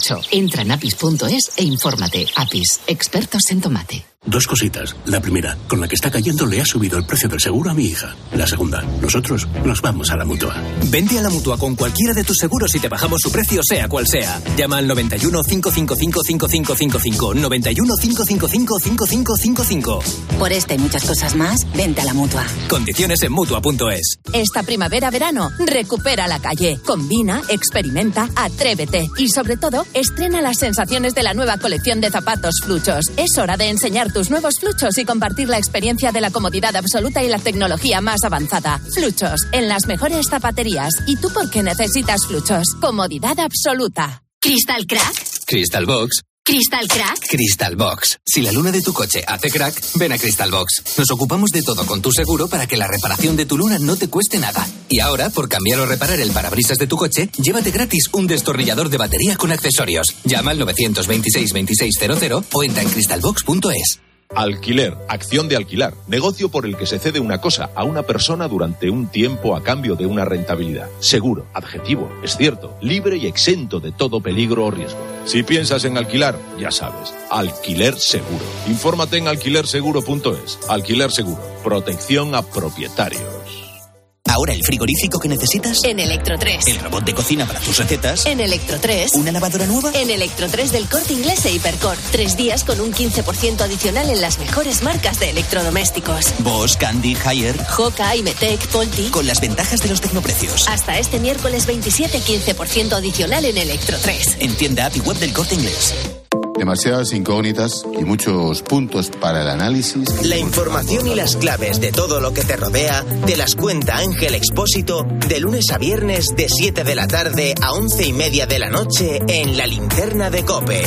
mucho. Entra en apis.es e infórmate. Apis, expertos en tomate. Dos cositas. La primera, con la que está cayendo le ha subido el precio del seguro a mi hija. La segunda, nosotros nos vamos a la Mutua. Vente a la Mutua con cualquiera de tus seguros y te bajamos su precio sea cual sea. Llama al 91 555 5555. 91 555 5555. Por esta y muchas cosas más, vente a la Mutua. Condiciones en Mutua.es. Esta primavera-verano, recupera la calle. Combina, experimenta, atrévete. Y sobre todo, estrena las sensaciones de la nueva colección de zapatos Fluchos. Es hora de enseñar tus nuevos Fluchos y compartir la experiencia de la comodidad absoluta y la tecnología más avanzada. Fluchos, en las mejores zapaterías. ¿Y tú por qué necesitas Fluchos? Comodidad absoluta. ¿Crystal Crack? Crystal Box. ¿Crystal Crack? Crystal Box. Si la luna de tu coche hace crack, ven a Crystal Box. Nos ocupamos de todo con tu seguro para que la reparación de tu luna no te cueste nada. Y ahora, por cambiar o reparar el parabrisas de tu coche, llévate gratis un destornillador de batería con accesorios. Llama al 926 2600 o entra en crystalbox.es. Alquiler, acción de alquilar, negocio por el que se cede una cosa a una persona durante un tiempo a cambio de una rentabilidad. Seguro, adjetivo, es cierto, libre y exento de todo peligro o riesgo. Si piensas en alquilar, ya sabes, Alquiler Seguro. Infórmate en alquilerseguro.es. Alquiler Seguro, protección a propietarios. Ahora el frigorífico que necesitas. En Electro3. El robot de cocina para tus recetas. En Electro3. ¿Una lavadora nueva? En Electro3 del Corte Inglés e Hipercor. 3 días con un 15% adicional en las mejores marcas de electrodomésticos. Bosch, Candy, Haier, Hoka, Imetec, Polti. Con las ventajas de los tecnoprecios. Hasta este miércoles 27, 15% adicional en Electro3. En tienda app y web del Corte Inglés. Demasiadas incógnitas y muchos puntos para el análisis. La información y las claves de todo lo que te rodea te las cuenta Ángel Expósito de lunes a viernes de 7 de la tarde a 11:30 de la noche en La Linterna de COPE.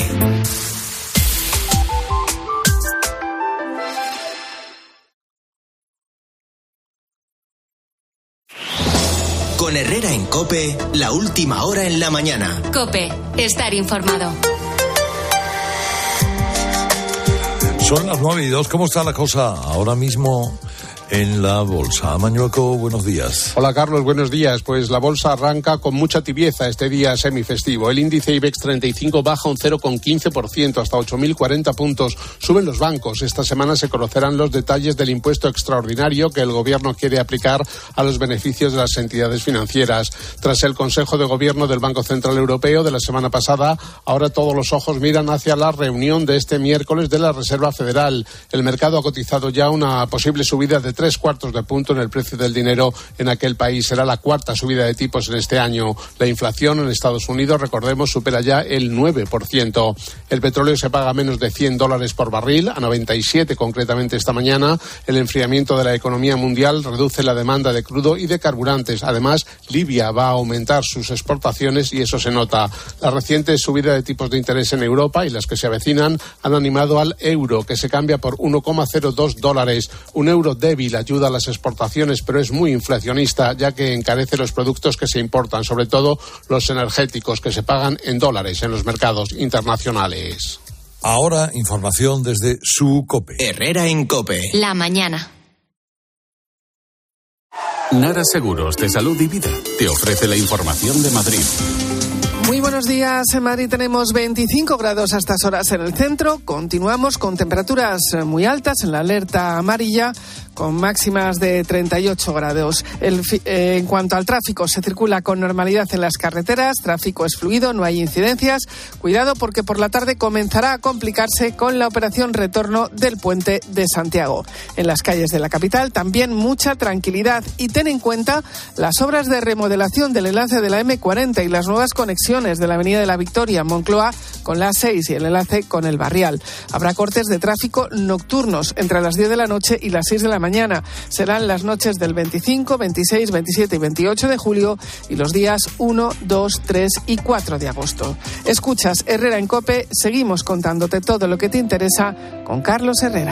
Con Herrera en COPE, la última hora en la mañana. COPE, estar informado. Son las 9:02. ¿Cómo está la cosa ahora mismo en la bolsa? Mañueco, buenos días. Hola Carlos, buenos días. Pues la bolsa arranca con mucha tibieza este día semifestivo. El índice IBEX 35 baja un 0,15% hasta 8.040 puntos. Suben los bancos. Esta semana se conocerán los detalles del impuesto extraordinario que el gobierno quiere aplicar a los beneficios de las entidades financieras. Tras el Consejo de Gobierno del Banco Central Europeo de la semana pasada, ahora todos los ojos miran hacia la reunión de este miércoles de la Reserva Federal. El mercado ha cotizado ya una posible subida de 0,75 de punto en el precio del dinero en aquel país. Será la cuarta subida de tipos en este año. La inflación en Estados Unidos, recordemos, supera ya el 9%. El petróleo se paga menos de $100 por barril, a 97 concretamente esta mañana. El enfriamiento de la economía mundial reduce la demanda de crudo y de carburantes. Además, Libia va a aumentar sus exportaciones y eso se nota. La reciente subida de tipos de interés en Europa y las que se avecinan han animado al euro, que se cambia por $1,02. Un euro débil ayuda a las exportaciones, pero es muy inflacionista, ya que encarece los productos que se importan, sobre todo los energéticos, que se pagan en dólares en los mercados internacionales. Ahora, información desde su COPE. Herrera en COPE. La mañana. Nara Seguros de Salud y Vida te ofrece la información de Madrid. Muy buenos días. En Madrid tenemos 25 grados a estas horas en el centro. Continuamos con temperaturas muy altas en la alerta amarilla, con máximas de 38 grados. En cuanto al tráfico, se circula con normalidad en las carreteras, tráfico es fluido, no hay incidencias. Cuidado porque por la tarde comenzará a complicarse con la operación retorno del puente de Santiago. En las calles de la capital también mucha tranquilidad y ten en cuenta las obras de remodelación del enlace de la M40 y las nuevas conexiones de la Avenida de la Victoria, Moncloa, con la A6 y el enlace con el Barrial. Habrá cortes de tráfico nocturnos entre las 10 de la noche y las 6 de la mañana. Serán las noches del 25, 26, 27 y 28 de julio y los días 1, 2, 3 y 4 de agosto. Escuchas Herrera en COPE, seguimos contándote todo lo que te interesa con Carlos Herrera.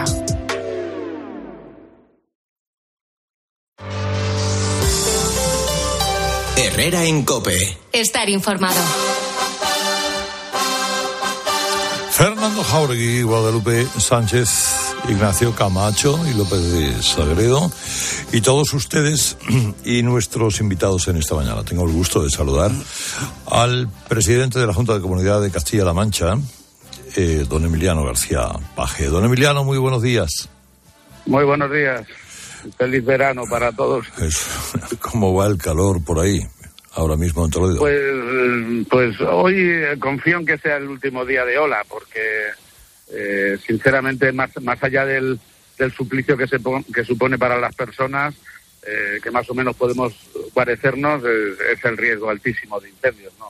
Herrera en COPE. Estar informado. Fernando Jauregui y Guadalupe Sánchez. Ignacio Camacho y López de Sagredo, y todos ustedes y nuestros invitados en esta mañana. Tengo el gusto de saludar al presidente de la Junta de Comunidad de Castilla-La Mancha, don Emiliano García Paje. Don Emiliano, muy buenos días. Muy buenos días. Feliz verano para todos. ¿Cómo va el calor por ahí, ahora mismo en Toledo? Pues hoy confío en que sea el último día de ola, porque sinceramente, más allá del suplicio que supone para las personas, que más o menos podemos guarecernos, es el riesgo altísimo de incendios, ¿no?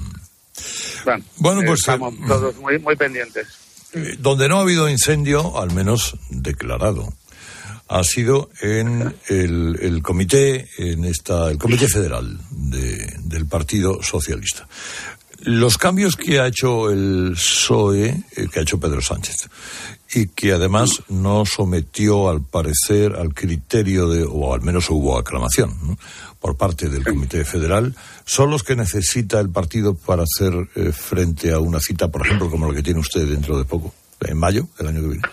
Bueno, pues estamos todos muy pendientes. Donde no ha habido incendio, al menos declarado, ha sido en el comité, el comité federal del Partido Socialista. Los cambios que ha hecho el PSOE, que ha hecho Pedro Sánchez, y que además no sometió, al parecer, al criterio o al menos hubo aclamación, ¿no?, por parte del Comité Federal, son los que necesita el partido para hacer frente a una cita, por ejemplo, como la que tiene usted dentro de poco, en mayo del año que viene.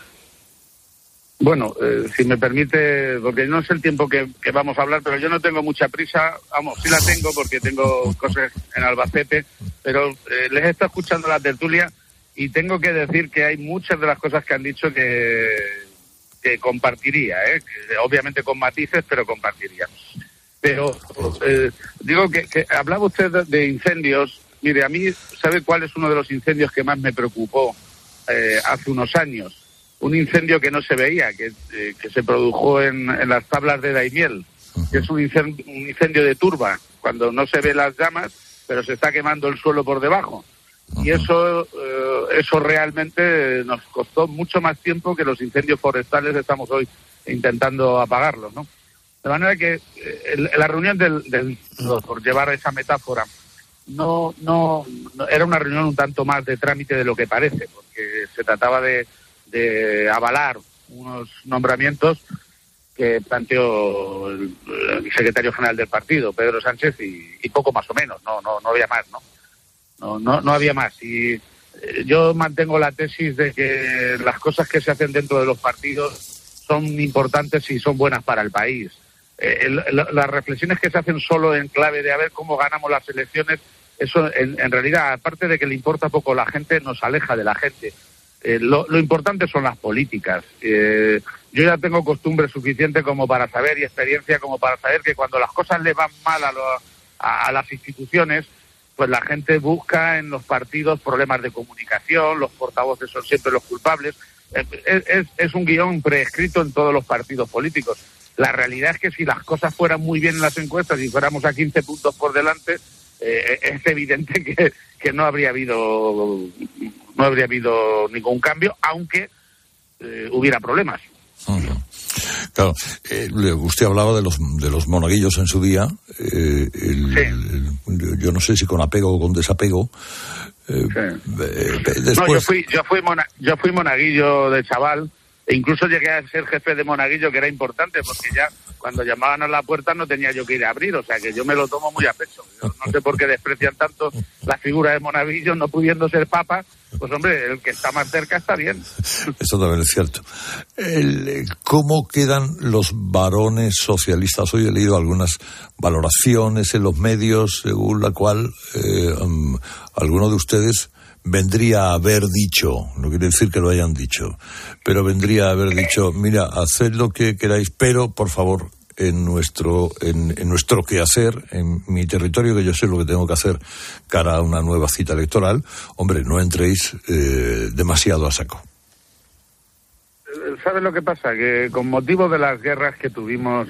Bueno, si me permite, porque no sé el tiempo que vamos a hablar, pero yo no tengo mucha prisa. Vamos, sí la tengo porque tengo cosas en Albacete, pero les he estado escuchando la tertulia y tengo que decir que hay muchas de las cosas que han dicho que compartiría, que obviamente con matices, pero compartiría. Pero digo que hablaba usted de incendios. Mire, a mí, ¿sabe cuál es uno de los incendios que más me preocupó hace unos años? Un incendio que no se veía, que se produjo en las tablas de Daimiel, que es un incendio de turba, cuando no se ve las llamas, pero se está quemando el suelo por debajo. Y eso realmente nos costó mucho más tiempo que los incendios forestales estamos hoy intentando apagarlos, ¿no? De manera que la reunión por llevar esa metáfora, no era una reunión un tanto más de trámite de lo que parece, porque se trataba de avalar unos nombramientos que planteó el secretario general del partido, Pedro Sánchez, y poco más o menos, no había más, no había más. Y yo mantengo la tesis de que las cosas que se hacen dentro de los partidos son importantes y son buenas para el país. Las reflexiones que se hacen solo en clave de a ver cómo ganamos las elecciones, eso en realidad, aparte de que le importa poco a la gente, nos aleja de la gente. Lo importante son las políticas. Yo ya tengo costumbre suficiente como para saber, y experiencia como para saber, que cuando las cosas le van mal a las instituciones, pues la gente busca en los partidos problemas de comunicación, los portavoces son siempre los culpables. Es un guión preescrito en todos los partidos políticos. La realidad es que si las cosas fueran muy bien en las encuestas y fuéramos a 15 puntos por delante, es evidente que no habría habido ningún cambio, aunque hubiera problemas. Claro, usted hablaba de los monaguillos en su día, yo no sé si con apego o con desapego. Después... No, yo fui monaguillo de chaval, e incluso llegué a ser jefe de monaguillo, que era importante, porque ya cuando llamaban a la puerta no tenía yo que ir a abrir, o sea que yo me lo tomo muy a pecho. Yo no sé por qué desprecian tanto la figura de monaguillo, no pudiendo ser papa. Pues hombre, el que está más cerca está bien. Eso también es cierto. ¿Cómo quedan los varones socialistas? Hoy he leído algunas valoraciones en los medios según la cual alguno de ustedes vendría a haber dicho, no quiere decir que lo hayan dicho, pero vendría a haber dicho, mira, haced lo que queráis, pero por favor, en nuestro quehacer, en mi territorio, que yo sé lo que tengo que hacer cara a una nueva cita electoral, hombre, no entréis demasiado a saco. ¿Sabes lo que pasa? Que con motivo de las guerras que tuvimos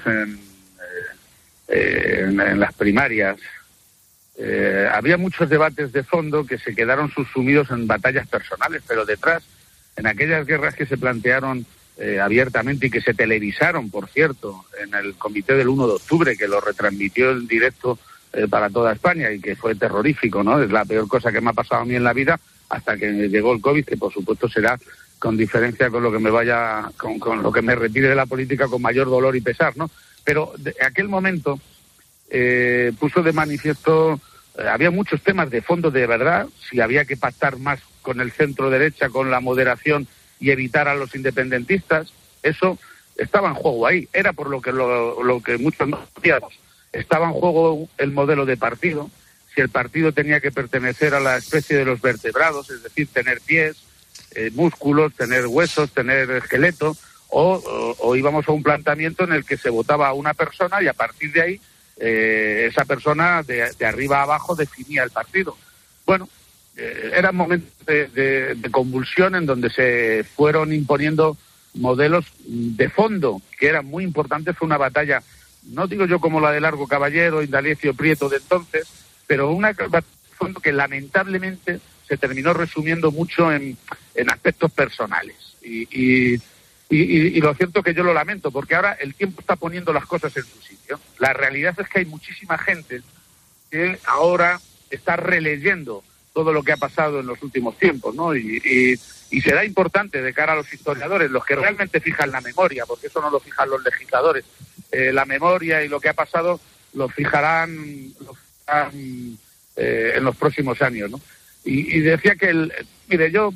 en las primarias, había muchos debates de fondo que se quedaron subsumidos en batallas personales, pero detrás, en aquellas guerras que se plantearon abiertamente y que se televisaron, por cierto, en el comité del 1 de octubre, que lo retransmitió en directo para toda España y que fue terrorífico, ¿no? Es la peor cosa que me ha pasado a mí en la vida, hasta que llegó el COVID, que por supuesto será con diferencia con lo que me vaya, con lo que me retire de la política con mayor dolor y pesar, ¿no? Pero en aquel momento puso de manifiesto, había muchos temas de fondo de verdad, si había que pactar más con el centro derecha, con la moderación, y evitar a los independentistas. Eso estaba en juego ahí. Era por lo que muchos no decíamos. Estaba en juego el modelo de partido. Si el partido tenía que pertenecer a la especie de los vertebrados, es decir, tener pies, músculos, tener huesos, tener esqueleto, o íbamos a un planteamiento en el que se votaba a una persona y a partir de ahí esa persona de arriba a abajo definía el partido. Bueno, eran momentos de convulsión en donde se fueron imponiendo modelos de fondo que eran muy importantes. Fue una batalla, no digo yo como la de Largo Caballero, Indalecio Prieto de entonces, pero una batalla de fondo que lamentablemente se terminó resumiendo mucho en aspectos personales. Y lo cierto es que yo lo lamento, porque ahora el tiempo está poniendo las cosas en su sitio. La realidad es que hay muchísima gente que ahora está releyendo todo lo que ha pasado en los últimos tiempos, ¿no? Y será importante de cara a los historiadores, los que realmente fijan la memoria, porque eso no lo fijan los legisladores. La memoria y lo que ha pasado lo fijarán en los próximos años, ¿no? Y decía que mire, yo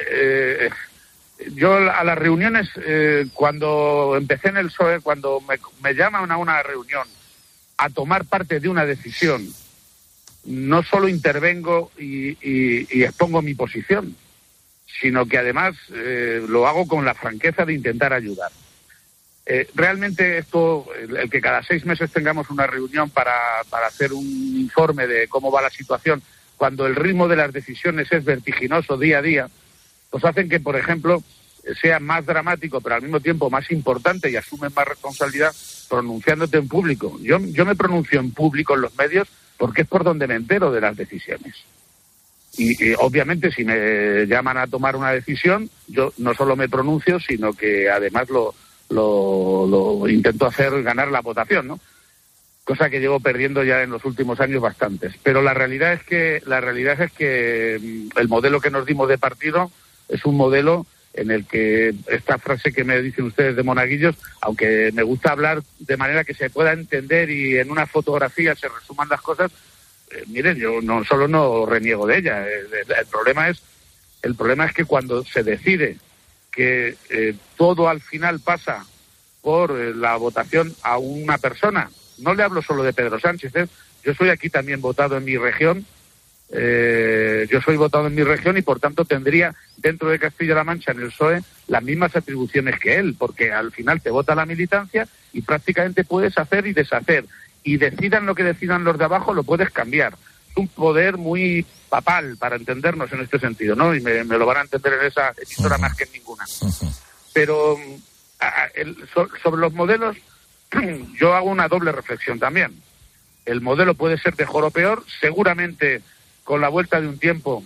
a las reuniones, cuando empecé en el PSOE, cuando me llaman a una reunión a tomar parte de una decisión, no solo intervengo y expongo mi posición, sino que además lo hago con la franqueza de intentar ayudar. Realmente esto, el que cada 6 meses tengamos una reunión para hacer un informe de cómo va la situación, cuando el ritmo de las decisiones es vertiginoso día a día, pues hacen que, por ejemplo, sea más dramático, pero al mismo tiempo más importante y asumen más responsabilidad pronunciándote en público. Yo me pronuncio en público en los medios porque es por donde me entero de las decisiones. Y obviamente si me llaman a tomar una decisión, yo no solo me pronuncio, sino que además lo intento hacer ganar la votación, ¿no? Cosa que llevo perdiendo ya en los últimos años bastantes. Pero la realidad es que el modelo que nos dimos de partido es un modelo en el que esta frase que me dicen ustedes de monaguillos, aunque me gusta hablar de manera que se pueda entender y en una fotografía se resuman las cosas, miren, yo no reniego de ella. El problema es que cuando se decide que todo al final pasa por la votación a una persona, no le hablo solo de Pedro Sánchez, yo soy aquí también votado en mi región. Yo soy votado en mi región y por tanto tendría dentro de Castilla-La Mancha en el PSOE las mismas atribuciones que él, porque al final te vota la militancia y prácticamente puedes hacer y deshacer, y decidan lo que decidan los de abajo, lo puedes cambiar. Es un poder muy papal, para entendernos en este sentido, ¿no? Y me lo van a entender en esa emisora más que en ninguna. Pero sobre los modelos yo hago una doble reflexión también. El modelo puede ser mejor o peor, seguramente con la vuelta de un tiempo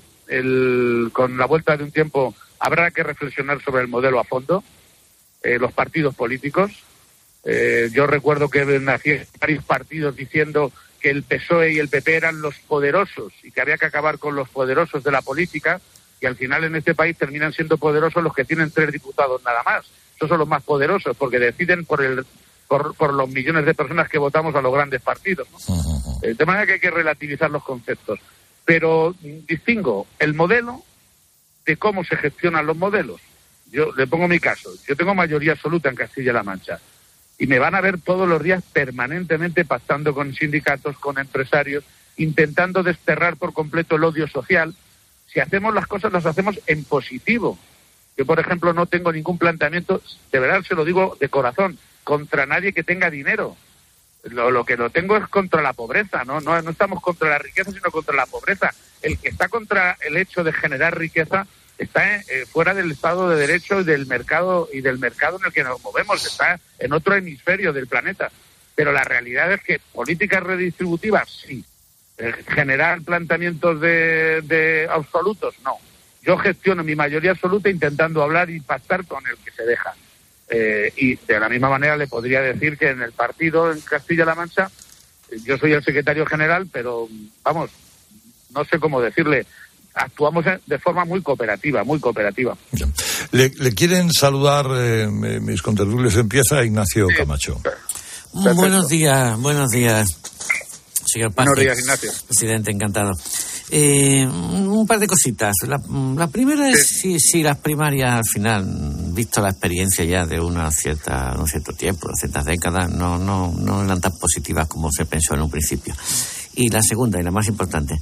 habrá que reflexionar sobre el modelo a fondo, los partidos políticos. Yo recuerdo que nacieron varios partidos diciendo que el PSOE y el PP eran los poderosos y que había que acabar con los poderosos de la política, y al final en este país terminan siendo poderosos los que tienen 3 diputados nada más. Esos son los más poderosos porque deciden por los millones de personas que votamos a los grandes partidos, ¿no? De manera que hay que relativizar los conceptos. Pero distingo el modelo de cómo se gestionan los modelos. Yo le pongo mi caso. Yo tengo mayoría absoluta en Castilla-La Mancha y me van a ver todos los días permanentemente pactando con sindicatos, con empresarios, intentando desterrar por completo el odio social. Si hacemos las cosas, las hacemos en positivo. Yo, por ejemplo, no tengo ningún planteamiento, de verdad se lo digo de corazón, contra nadie que tenga dinero. Lo que lo tengo es contra la pobreza, ¿no? No estamos contra la riqueza, sino contra la pobreza. El que está contra el hecho de generar riqueza está fuera del Estado de Derecho y del mercado en el que nos movemos, está en otro hemisferio del planeta. Pero la realidad es que políticas redistributivas, sí. Generar planteamientos de absolutos, no. Yo gestiono mi mayoría absoluta intentando hablar y pactar con el que se deja. Y de la misma manera le podría decir que en el partido en Castilla-La Mancha yo soy el secretario general, pero vamos, no sé cómo decirle, actuamos de forma muy cooperativa, muy cooperativa. Le quieren saludar mis contertulios. Empieza Ignacio Camacho. Buenos días, señor Paz. Buenos días, Ignacio. Presidente, encantado. Un par de cositas. La primera es si las primarias al final, visto la experiencia ya de un cierto tiempo, de ciertas décadas, no eran tan positivas como se pensó en un principio. Y la segunda y la más importante,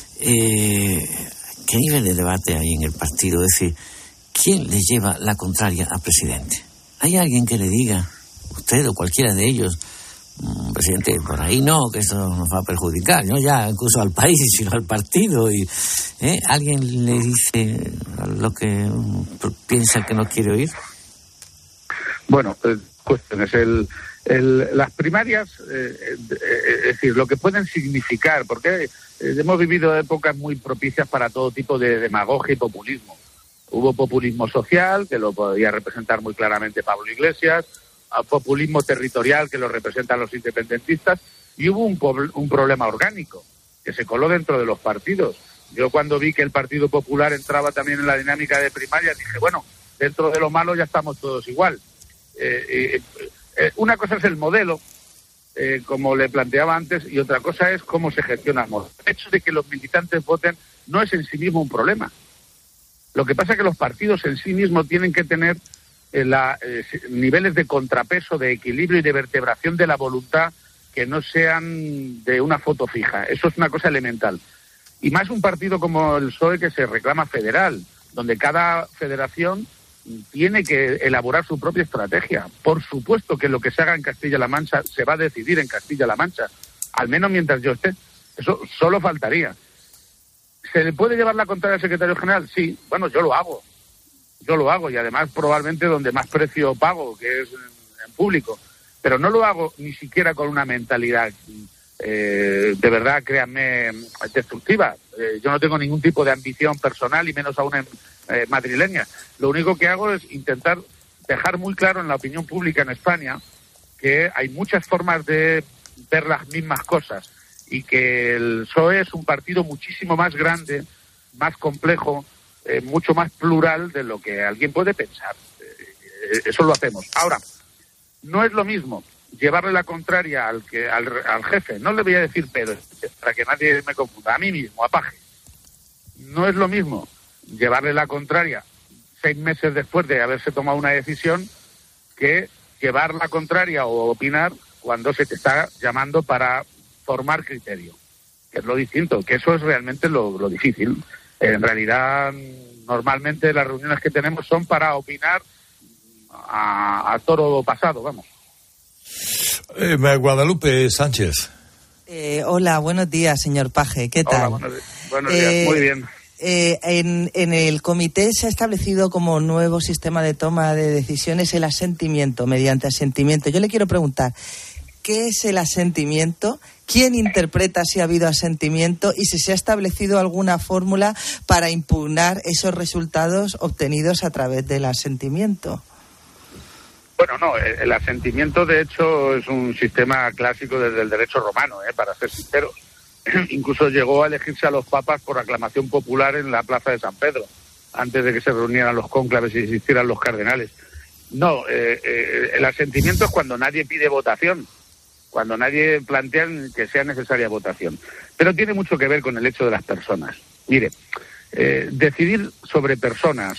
¿qué nivel de debate hay en el partido? Es decir, ¿quién le lleva la contraria al presidente? ¿Hay alguien que le diga, usted o cualquiera de ellos, presidente, por ahí no, que eso nos va a perjudicar, no ya incluso al país, sino al partido? Y ¿alguien le dice lo que piensa que no quiere oír? Bueno, cuestiones. Las primarias, es decir, lo que pueden significar, porque hemos vivido épocas muy propicias para todo tipo de demagogia y populismo. Hubo populismo social, que lo podía representar muy claramente Pablo Iglesias, populismo territorial, que lo representan los independentistas, y hubo un problema orgánico, que se coló dentro de los partidos. Yo cuando vi que el Partido Popular entraba también en la dinámica de primaria, dije, bueno, dentro de lo malo ya estamos todos igual. Una cosa es el modelo, como le planteaba antes, y otra cosa es cómo se gestiona el modelo. El hecho de que los militantes voten no es en sí mismo un problema. Lo que pasa es que los partidos en sí mismos tienen que tener niveles de contrapeso, de equilibrio y de vertebración de la voluntad que no sean de una foto fija. Eso es una cosa elemental. Y más un partido como el PSOE, que se reclama federal, donde cada federación tiene que elaborar su propia estrategia. Por supuesto que lo que se haga en Castilla-La Mancha se va a decidir en Castilla-La Mancha, al menos mientras yo esté. Eso solo faltaría. ¿Se le puede llevar la contraria al secretario general? Sí, bueno, yo lo hago y además probablemente donde más precio pago, que es en público, pero no lo hago ni siquiera con una mentalidad de verdad, créanme, destructiva. Yo no tengo ningún tipo de ambición personal y menos aún madrileña. Lo único que hago es intentar dejar muy claro en la opinión pública en España que hay muchas formas de ver las mismas cosas y que el PSOE es un partido muchísimo más grande, más complejo, mucho más plural de lo que alguien puede pensar. Eso lo hacemos. Ahora, no es lo mismo llevarle la contraria al jefe, no le voy a decir Pedro, para que nadie me confunda, a mí mismo, a Paje. No es lo mismo llevarle la contraria 6 meses después de haberse tomado una decisión que llevar la contraria o opinar cuando se te está llamando para formar criterio, que es lo distinto, que eso es realmente lo difícil. En realidad, normalmente las reuniones que tenemos son para opinar a toro pasado, vamos. Guadalupe Sánchez. Hola, buenos días, señor Paje, ¿qué tal? Hola, buenos días, muy bien. En el comité se ha establecido como nuevo sistema de toma de decisiones el asentimiento, mediante asentimiento. Yo le quiero preguntar, ¿qué es el asentimiento? ¿Quién interpreta si ha habido asentimiento? Y si se ha establecido alguna fórmula para impugnar esos resultados obtenidos a través del asentimiento. Bueno, no, el asentimiento de hecho es un sistema clásico desde el derecho romano, para ser sinceros. Incluso llegó a elegirse a los papas por aclamación popular en la plaza de San Pedro, antes de que se reunieran los cónclaves y existieran los cardenales. No, el asentimiento es cuando nadie pide votación, cuando nadie plantea que sea necesaria votación. Pero tiene mucho que ver con el hecho de las personas. Mire, decidir sobre personas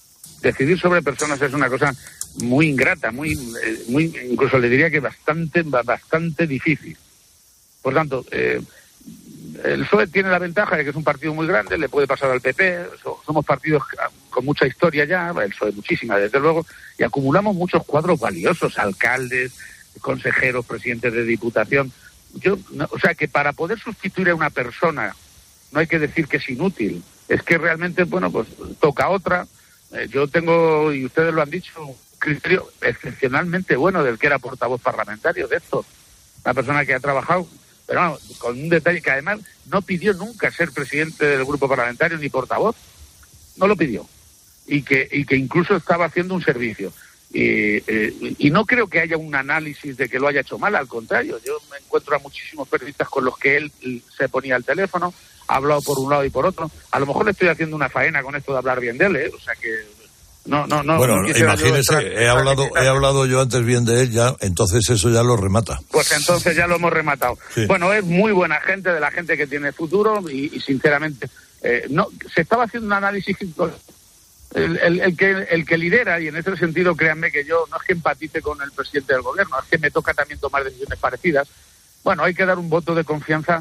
es una cosa muy ingrata, muy incluso le diría que bastante difícil. Por tanto, el PSOE tiene la ventaja de que es un partido muy grande, le puede pasar al PP, somos partidos con mucha historia ya, el PSOE muchísima desde luego, y acumulamos muchos cuadros valiosos, alcaldes, consejeros, presidentes de diputación. O sea que para poder sustituir a una persona no hay que decir que es inútil, es que realmente, bueno, pues toca otra. Yo tengo, y ustedes lo han dicho, un criterio excepcionalmente bueno del que era portavoz parlamentario de esto, una persona que ha trabajado, pero bueno, con un detalle que además no pidió nunca ser presidente del grupo parlamentario ni portavoz, no lo pidió, y que incluso estaba haciendo un servicio. Y no creo que haya un análisis de que lo haya hecho mal, al contrario, yo me encuentro a muchísimos periodistas con los que él se ponía al teléfono, ha hablado por un lado y por otro. A lo mejor le estoy haciendo una faena con esto de hablar bien de él, o sea que Bueno, imagínese, he hablado yo antes bien de él, ya, entonces eso ya lo remata. Pues entonces ya lo hemos rematado. Sí. Bueno, es muy buena gente, de la gente que tiene futuro y sinceramente, se estaba haciendo un análisis. El que lidera, y en ese sentido créanme que yo no es que empatice con el presidente del gobierno, es que me toca también tomar decisiones parecidas. Bueno, hay que dar un voto de confianza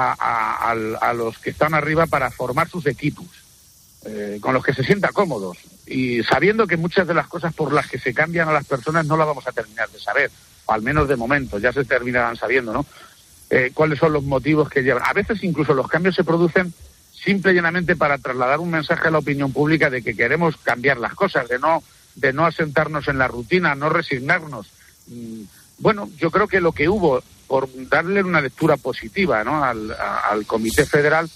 a los que están arriba para formar sus equipos, con los que se sientan cómodos, y sabiendo que muchas de las cosas por las que se cambian a las personas no las vamos a terminar de saber, o al menos de momento, ya se terminarán sabiendo, ¿no? Cuáles son los motivos que llevan. A veces incluso los cambios se producen simple y llanamente para trasladar un mensaje a la opinión pública de que queremos cambiar las cosas, de no asentarnos en la rutina, no resignarnos. Bueno, yo creo que lo que hubo, por darle una lectura positiva, ¿no?, al Comité Federal,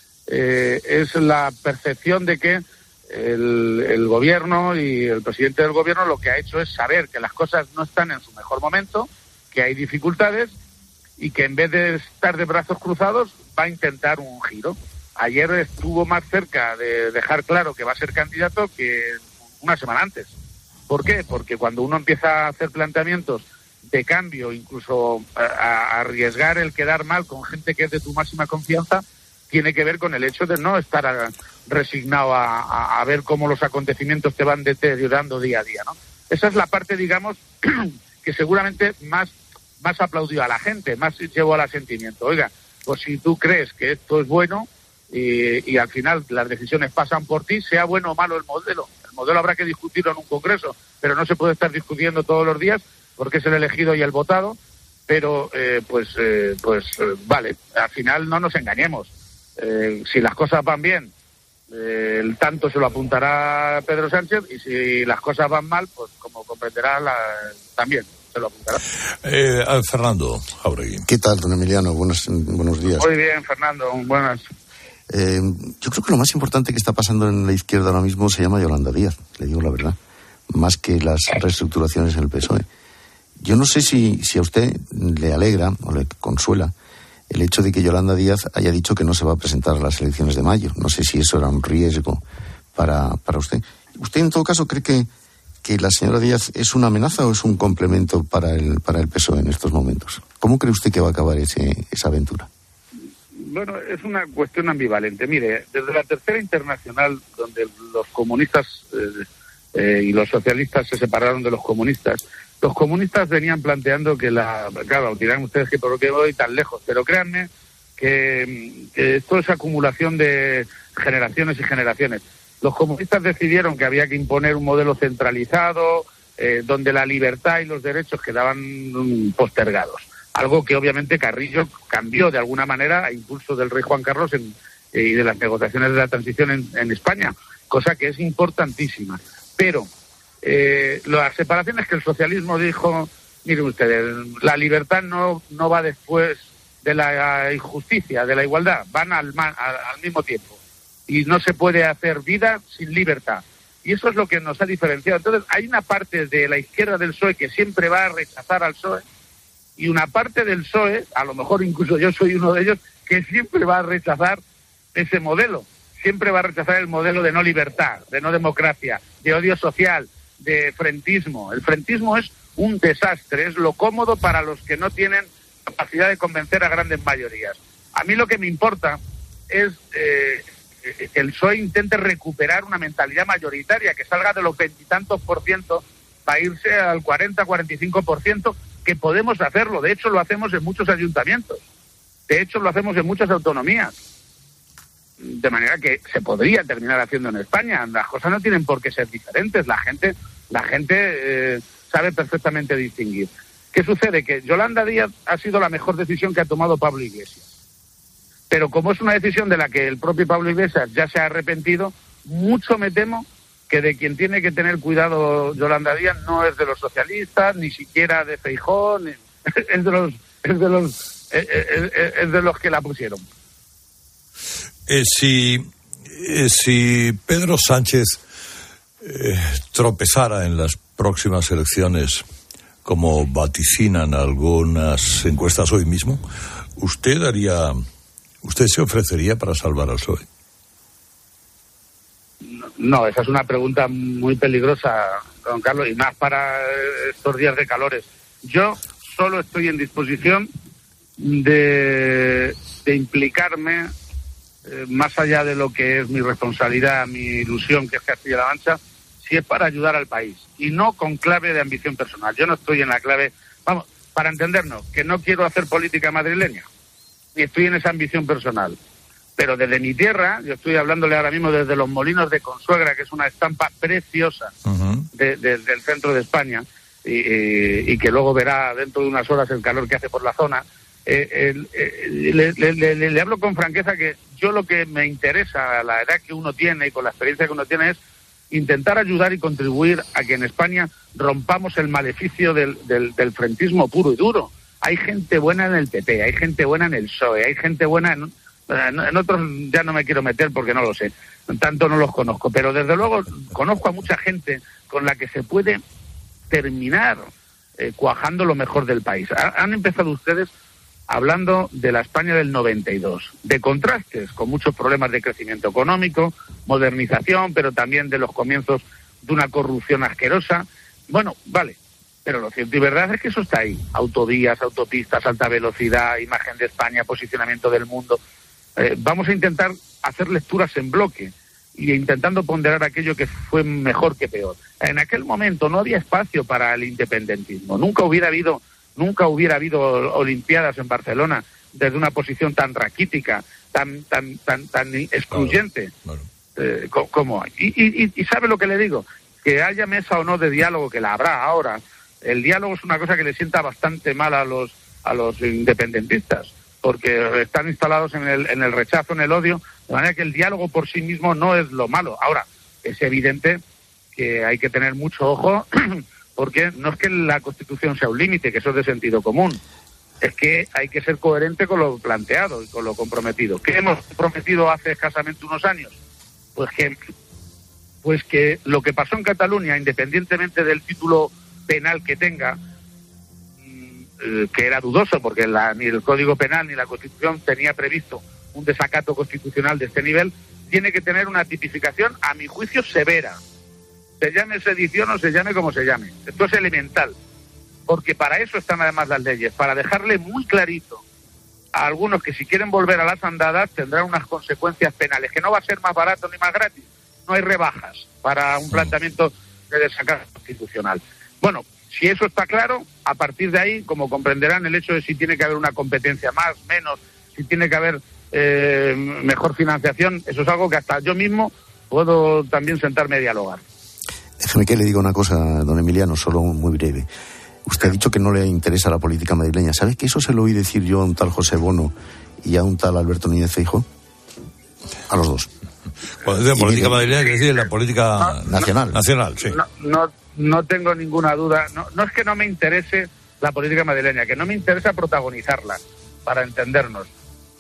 es la percepción de que el gobierno y el presidente del gobierno lo que ha hecho es saber que las cosas no están en su mejor momento, que hay dificultades y que en vez de estar de brazos cruzados va a intentar un giro. Ayer estuvo más cerca de dejar claro que va a ser candidato que una semana antes. ¿Por qué? Porque cuando uno empieza a hacer planteamientos de cambio, incluso a arriesgar el quedar mal con gente que es de tu máxima confianza, tiene que ver con el hecho de no estar resignado a ver cómo los acontecimientos te van deteriorando día a día, ¿no? Esa es la parte, digamos, que seguramente más aplaudió a la gente, más llevó al asentimiento. Oiga, pues si tú crees que esto es bueno y al final las decisiones pasan por ti, sea bueno o malo el modelo habrá que discutirlo en un congreso, pero no se puede estar discutiendo todos los días porque es el elegido y el votado, pero vale, al final no nos engañemos. Si las cosas van bien, el tanto se lo apuntará Pedro Sánchez, y si las cosas van mal, pues como comprenderá, también se lo apuntará. Fernando Jáuregui. ¿Qué tal, don Emiliano? Buenos días. Muy bien, Fernando, buenas. Yo creo que lo más importante que está pasando en la izquierda ahora mismo se llama Yolanda Díaz, le digo la verdad, más que las reestructuraciones en el PSOE. Yo no sé si a usted le alegra o le consuela el hecho de que Yolanda Díaz haya dicho que no se va a presentar a las elecciones de mayo. No sé si eso era un riesgo para usted. ¿Usted en todo caso cree que la señora Díaz es una amenaza o es un complemento para el PSOE en estos momentos? ¿Cómo cree usted que va a acabar esa aventura? Bueno, es una cuestión ambivalente. Mire, desde la Tercera Internacional, donde los comunistas y los socialistas se separaron de los comunistas venían planteando que claro, dirán ustedes que por qué voy tan lejos, pero créanme que esto es acumulación de generaciones y generaciones. Los comunistas decidieron que había que imponer un modelo centralizado, donde la libertad y los derechos quedaban postergados. Algo que obviamente Carrillo cambió de alguna manera a impulso del rey Juan Carlos y de las negociaciones de la transición en España, cosa que es importantísima. Pero las separaciones que el socialismo dijo, miren ustedes, la libertad no va después de la injusticia, de la igualdad, van al mismo tiempo. Y no se puede hacer vida sin libertad. Y eso es lo que nos ha diferenciado. Entonces, hay una parte de la izquierda del PSOE que siempre va a rechazar al PSOE, y una parte del PSOE, a lo mejor incluso yo soy uno de ellos, que siempre va a rechazar ese modelo. Siempre va a rechazar el modelo de no libertad, de no democracia, de odio social, de frentismo. El frentismo es un desastre, es lo cómodo para los que no tienen capacidad de convencer a grandes mayorías. A mí lo que me importa es que el PSOE intente recuperar una mentalidad mayoritaria, que salga de los 20 y tantos % para irse al 40-45%, que podemos hacerlo. De hecho, lo hacemos en muchos ayuntamientos. De hecho, lo hacemos en muchas autonomías. De manera que se podría terminar haciendo en España. Las cosas no tienen por qué ser diferentes. La gente sabe perfectamente distinguir. ¿Qué sucede? Que Yolanda Díaz ha sido la mejor decisión que ha tomado Pablo Iglesias. Pero como es una decisión de la que el propio Pablo Iglesias ya se ha arrepentido, mucho me temo que de quien tiene que tener cuidado Yolanda Díaz no es de los socialistas, ni siquiera de Feijóo, es de los que la pusieron. Si Pedro Sánchez tropezara en las próximas elecciones, como vaticinan algunas encuestas hoy mismo, ¿usted se ofrecería para salvar al PSOE? No, esa es una pregunta muy peligrosa, don Carlos, y más para estos días de calores. Yo solo estoy en disposición de implicarme, más allá de lo que es mi responsabilidad, mi ilusión, que es Castilla-La Mancha, si es para ayudar al país, y no con clave de ambición personal. Yo no estoy en la clave, vamos, para entendernos, que no quiero hacer política madrileña, ni estoy en esa ambición personal. Pero desde mi tierra, yo estoy hablándole ahora mismo desde los Molinos de Consuegra, que es una estampa preciosa del centro de España, y que luego verá dentro de unas horas el calor que hace por la zona. Le hablo con franqueza que yo lo que me interesa a la edad que uno tiene y con la experiencia que uno tiene es intentar ayudar y contribuir a que en España rompamos el maleficio del frentismo puro y duro. Hay gente buena en el PP, hay gente buena en el PSOE, hay gente buena en otros, ya no me quiero meter porque no lo sé, tanto no los conozco, pero desde luego conozco a mucha gente con la que se puede terminar cuajando lo mejor del país. Han empezado ustedes hablando de la España del 92, de contrastes, con muchos problemas de crecimiento económico, modernización, pero también de los comienzos de una corrupción asquerosa. Bueno, vale, pero lo cierto y verdad es que eso está ahí. Autovías, autopistas, alta velocidad, imagen de España, posicionamiento del mundo. Vamos a intentar hacer lecturas en bloque y intentando ponderar aquello que fue mejor que peor. En aquel momento no había espacio para el independentismo. Nunca hubiera habido Olimpiadas en Barcelona desde una posición tan raquítica, tan excluyente, como hay. Y ¿sabe lo que le digo? Que haya mesa o no de diálogo, que la habrá ahora. El diálogo es una cosa que le sienta bastante mal a los independentistas, porque están instalados en el rechazo, en el odio, de manera que el diálogo por sí mismo no es lo malo. Ahora, es evidente que hay que tener mucho ojo, porque no es que la Constitución sea un límite, que eso es de sentido común, es que hay que ser coherente con lo planteado y con lo comprometido. ¿Qué hemos prometido hace escasamente unos años? Pues que lo que pasó en Cataluña, independientemente del título penal que tenga, que era dudoso porque ni el Código Penal ni la Constitución tenía previsto un desacato constitucional de este nivel, tiene que tener una tipificación, a mi juicio, severa. Se llame sedición o se llame como se llame. Esto es elemental, porque para eso están además las leyes, para dejarle muy clarito a algunos que si quieren volver a las andadas tendrán unas consecuencias penales, que no va a ser más barato ni más gratis. No hay rebajas para un planteamiento de desacato constitucional. Bueno, si eso está claro, a partir de ahí, como comprenderán, el hecho de si tiene que haber una competencia más, menos, si tiene que haber mejor financiación, eso es algo que hasta yo mismo puedo también sentarme a dialogar. Déjeme que le diga una cosa, don Emiliano, solo muy breve. Usted ha dicho que no le interesa la política madrileña. ¿Sabe que eso se lo oí decir yo a un tal José Bono y a un tal Alberto Núñez Feijóo? A los dos. Cuando dice política madrileña, quiere decir la política nacional. Nacional, sí. No tengo ninguna duda. No es que no me interese la política madrileña, que no me interesa protagonizarla, para entendernos.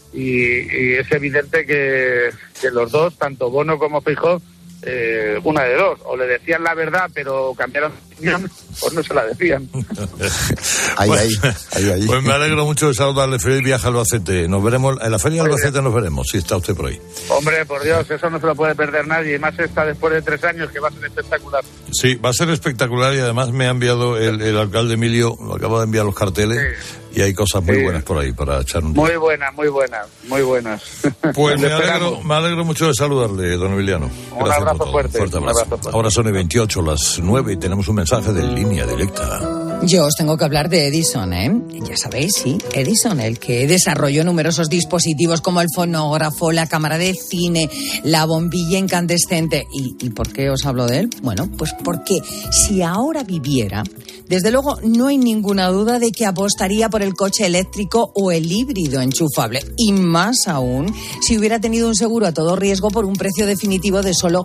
Y es evidente que los dos, tanto Bono como Feijóo, una de dos, o le decían la verdad pero cambiaron de opinión, o no se la decían. Ahí. Pues me alegro mucho de saludarle. Feliz viaje a Albacete. Nos veremos en la Feria de Albacete, nos veremos, si está usted por ahí. Hombre, por Dios, eso no se lo puede perder nadie, y más esta después de 3 años, que va a ser espectacular. Sí, va a ser espectacular, y además me ha enviado el alcalde Emilio, me acaba de enviar los carteles, y hay cosas muy buenas por ahí para echar un día. Muy buenas. Pues me alegro mucho de saludarle, don Emiliano. Un abrazo fuerte. Fuerte abrazo. Ahora son 28, las 9, y tenemos un mensaje de Línea Directa. Yo os tengo que hablar de Edison, ¿eh? Ya sabéis, sí, Edison, el que desarrolló numerosos dispositivos como el fonógrafo, la cámara de cine, la bombilla incandescente. ¿Y por qué os hablo de él? Bueno, pues porque si ahora viviera, desde luego no hay ninguna duda de que apostaría por el coche eléctrico o el híbrido enchufable. Y más aún, si hubiera tenido un seguro a todo riesgo por un precio definitivo de solo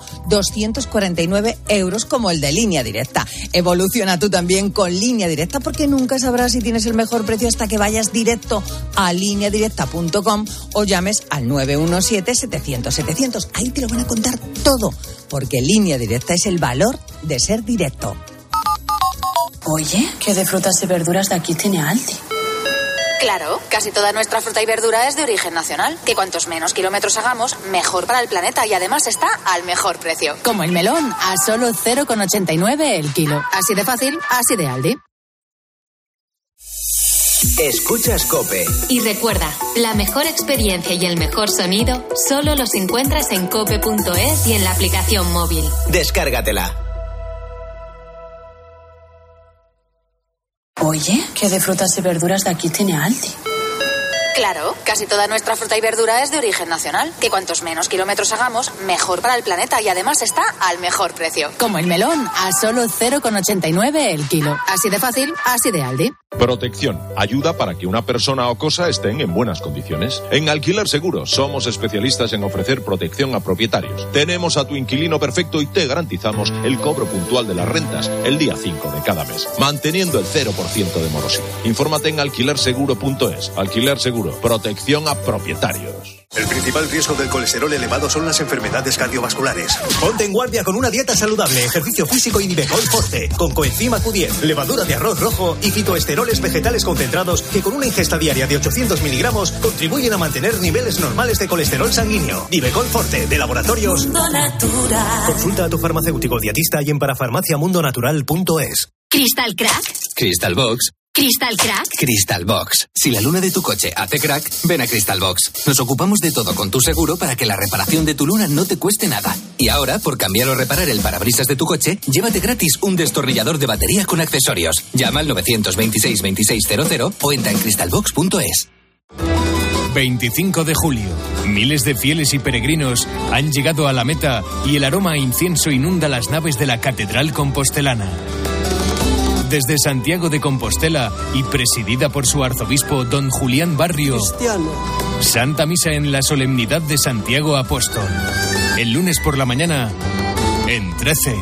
249 euros como el de Línea Directa. Evoluciona tú también con Línea Directa, porque nunca sabrás si tienes el mejor precio hasta que vayas directo a lineadirecta.com o llames al 917-700-700. Ahí te lo van a contar todo, porque Línea Directa es el valor de ser directo. Oye, ¿qué de frutas y verduras de aquí tiene Aldi? Claro, casi toda nuestra fruta y verdura es de origen nacional, que cuantos menos kilómetros hagamos, mejor para el planeta y además está al mejor precio. Como el melón, a solo 0,89 el kilo. Así de fácil, así de Aldi. Escuchas COPE. Y recuerda, la mejor experiencia y el mejor sonido solo los encuentras en cope.es y en la aplicación móvil. Descárgatela. Oye, ¿qué de frutas y verduras de aquí tiene Aldi? Claro, casi toda nuestra fruta y verdura es de origen nacional, que cuantos menos kilómetros hagamos, mejor para el planeta y además está al mejor precio. Como el melón, a solo 0,89 el kilo. Así de fácil, así de Aldi. Protección. Ayuda para que una persona o cosa estén en buenas condiciones. En Alquiler Seguro somos especialistas en ofrecer protección a propietarios. Tenemos a tu inquilino perfecto y te garantizamos el cobro puntual de las rentas el día 5 de cada mes, manteniendo el 0% de morosidad. Infórmate en alquilerseguro.es. Alquiler Seguro. Protección a propietarios. El principal riesgo del colesterol elevado son las enfermedades cardiovasculares. Ponte en guardia con una dieta saludable, ejercicio físico y Nivecol Forte, con coenzima Q10, levadura de arroz rojo y fitoesteroles vegetales concentrados que con una ingesta diaria de 800 miligramos contribuyen a mantener niveles normales de colesterol sanguíneo. Nivecol Forte, de Laboratorios Mundo Natural. Consulta a tu farmacéutico dietista y en parafarmaciamundonatural.es. ¿Crystal Crack? Crystal Box. ¿Crystal Crack? Crystal Box. Si la luna de tu coche hace crack, ven a Crystal Box. Nos ocupamos de todo con tu seguro para que la reparación de tu luna no te cueste nada. Y ahora, por cambiar o reparar el parabrisas de tu coche, llévate gratis un destornillador de batería con accesorios. Llama al 926 2600 o entra en crystalbox.es. 25 de julio. Miles de fieles y peregrinos han llegado a la meta y el aroma a incienso inunda las naves de la Catedral Compostelana. Desde Santiago de Compostela y presidida por su arzobispo don Julián Barrio, Santa Misa en la solemnidad de Santiago Apóstol. El lunes por la mañana, en 13.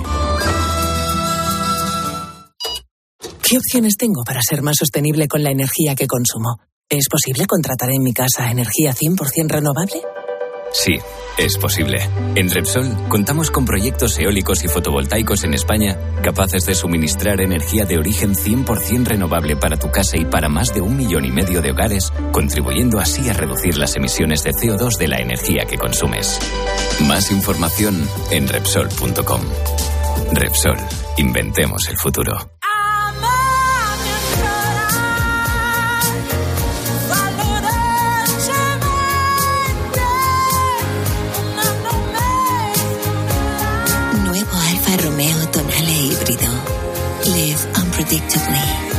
¿Qué opciones tengo para ser más sostenible con la energía que consumo? ¿Es posible contratar en mi casa energía 100% renovable? Sí, es posible. En Repsol contamos con proyectos eólicos y fotovoltaicos en España capaces de suministrar energía de origen 100% renovable para tu casa y para más de 1,5 millones de hogares, contribuyendo así a reducir las emisiones de CO2 de la energía que consumes. Más información en Repsol.com. Repsol, inventemos el futuro. Romeo Tonale híbrido. Live unpredictably.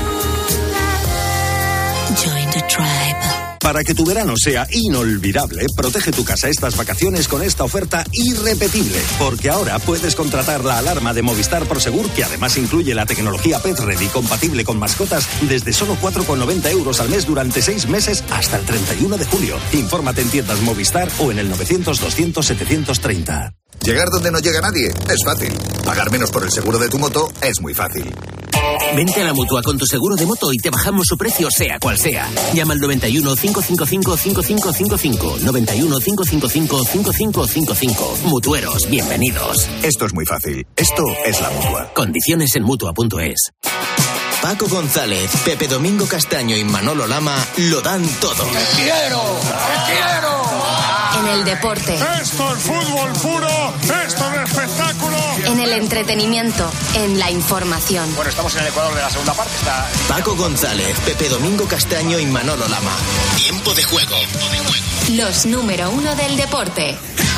Join the tribe. Para que tu verano sea inolvidable, protege tu casa estas vacaciones con esta oferta irrepetible. Porque ahora puedes contratar la alarma de Movistar Prosegur, que además incluye la tecnología Pet Ready compatible con mascotas, desde solo 4,90 € al mes durante 6 meses hasta el 31 de julio. Infórmate en tiendas Movistar o en el 900-200-730. Llegar donde no llega nadie es fácil. Pagar menos por el seguro de tu moto es muy fácil. Vente a la Mutua con tu seguro de moto y te bajamos su precio sea cual sea. Llama al 91 555 5555. 91 555 5555. Mutueros, bienvenidos. Esto es muy fácil. Esto es la Mutua. Condiciones en Mutua.es. Paco González, Pepe Domingo Castaño y Manolo Lama lo dan todo. ¡Te quiero! ¡Te quiero! En el deporte. Esto es fútbol puro, esto es espectáculo. En el entretenimiento, en la información. Bueno, estamos en el Ecuador de la segunda parte. Paco González, Pepe Domingo Castaño y Manolo Lama. Tiempo de juego. Los número 1 del deporte.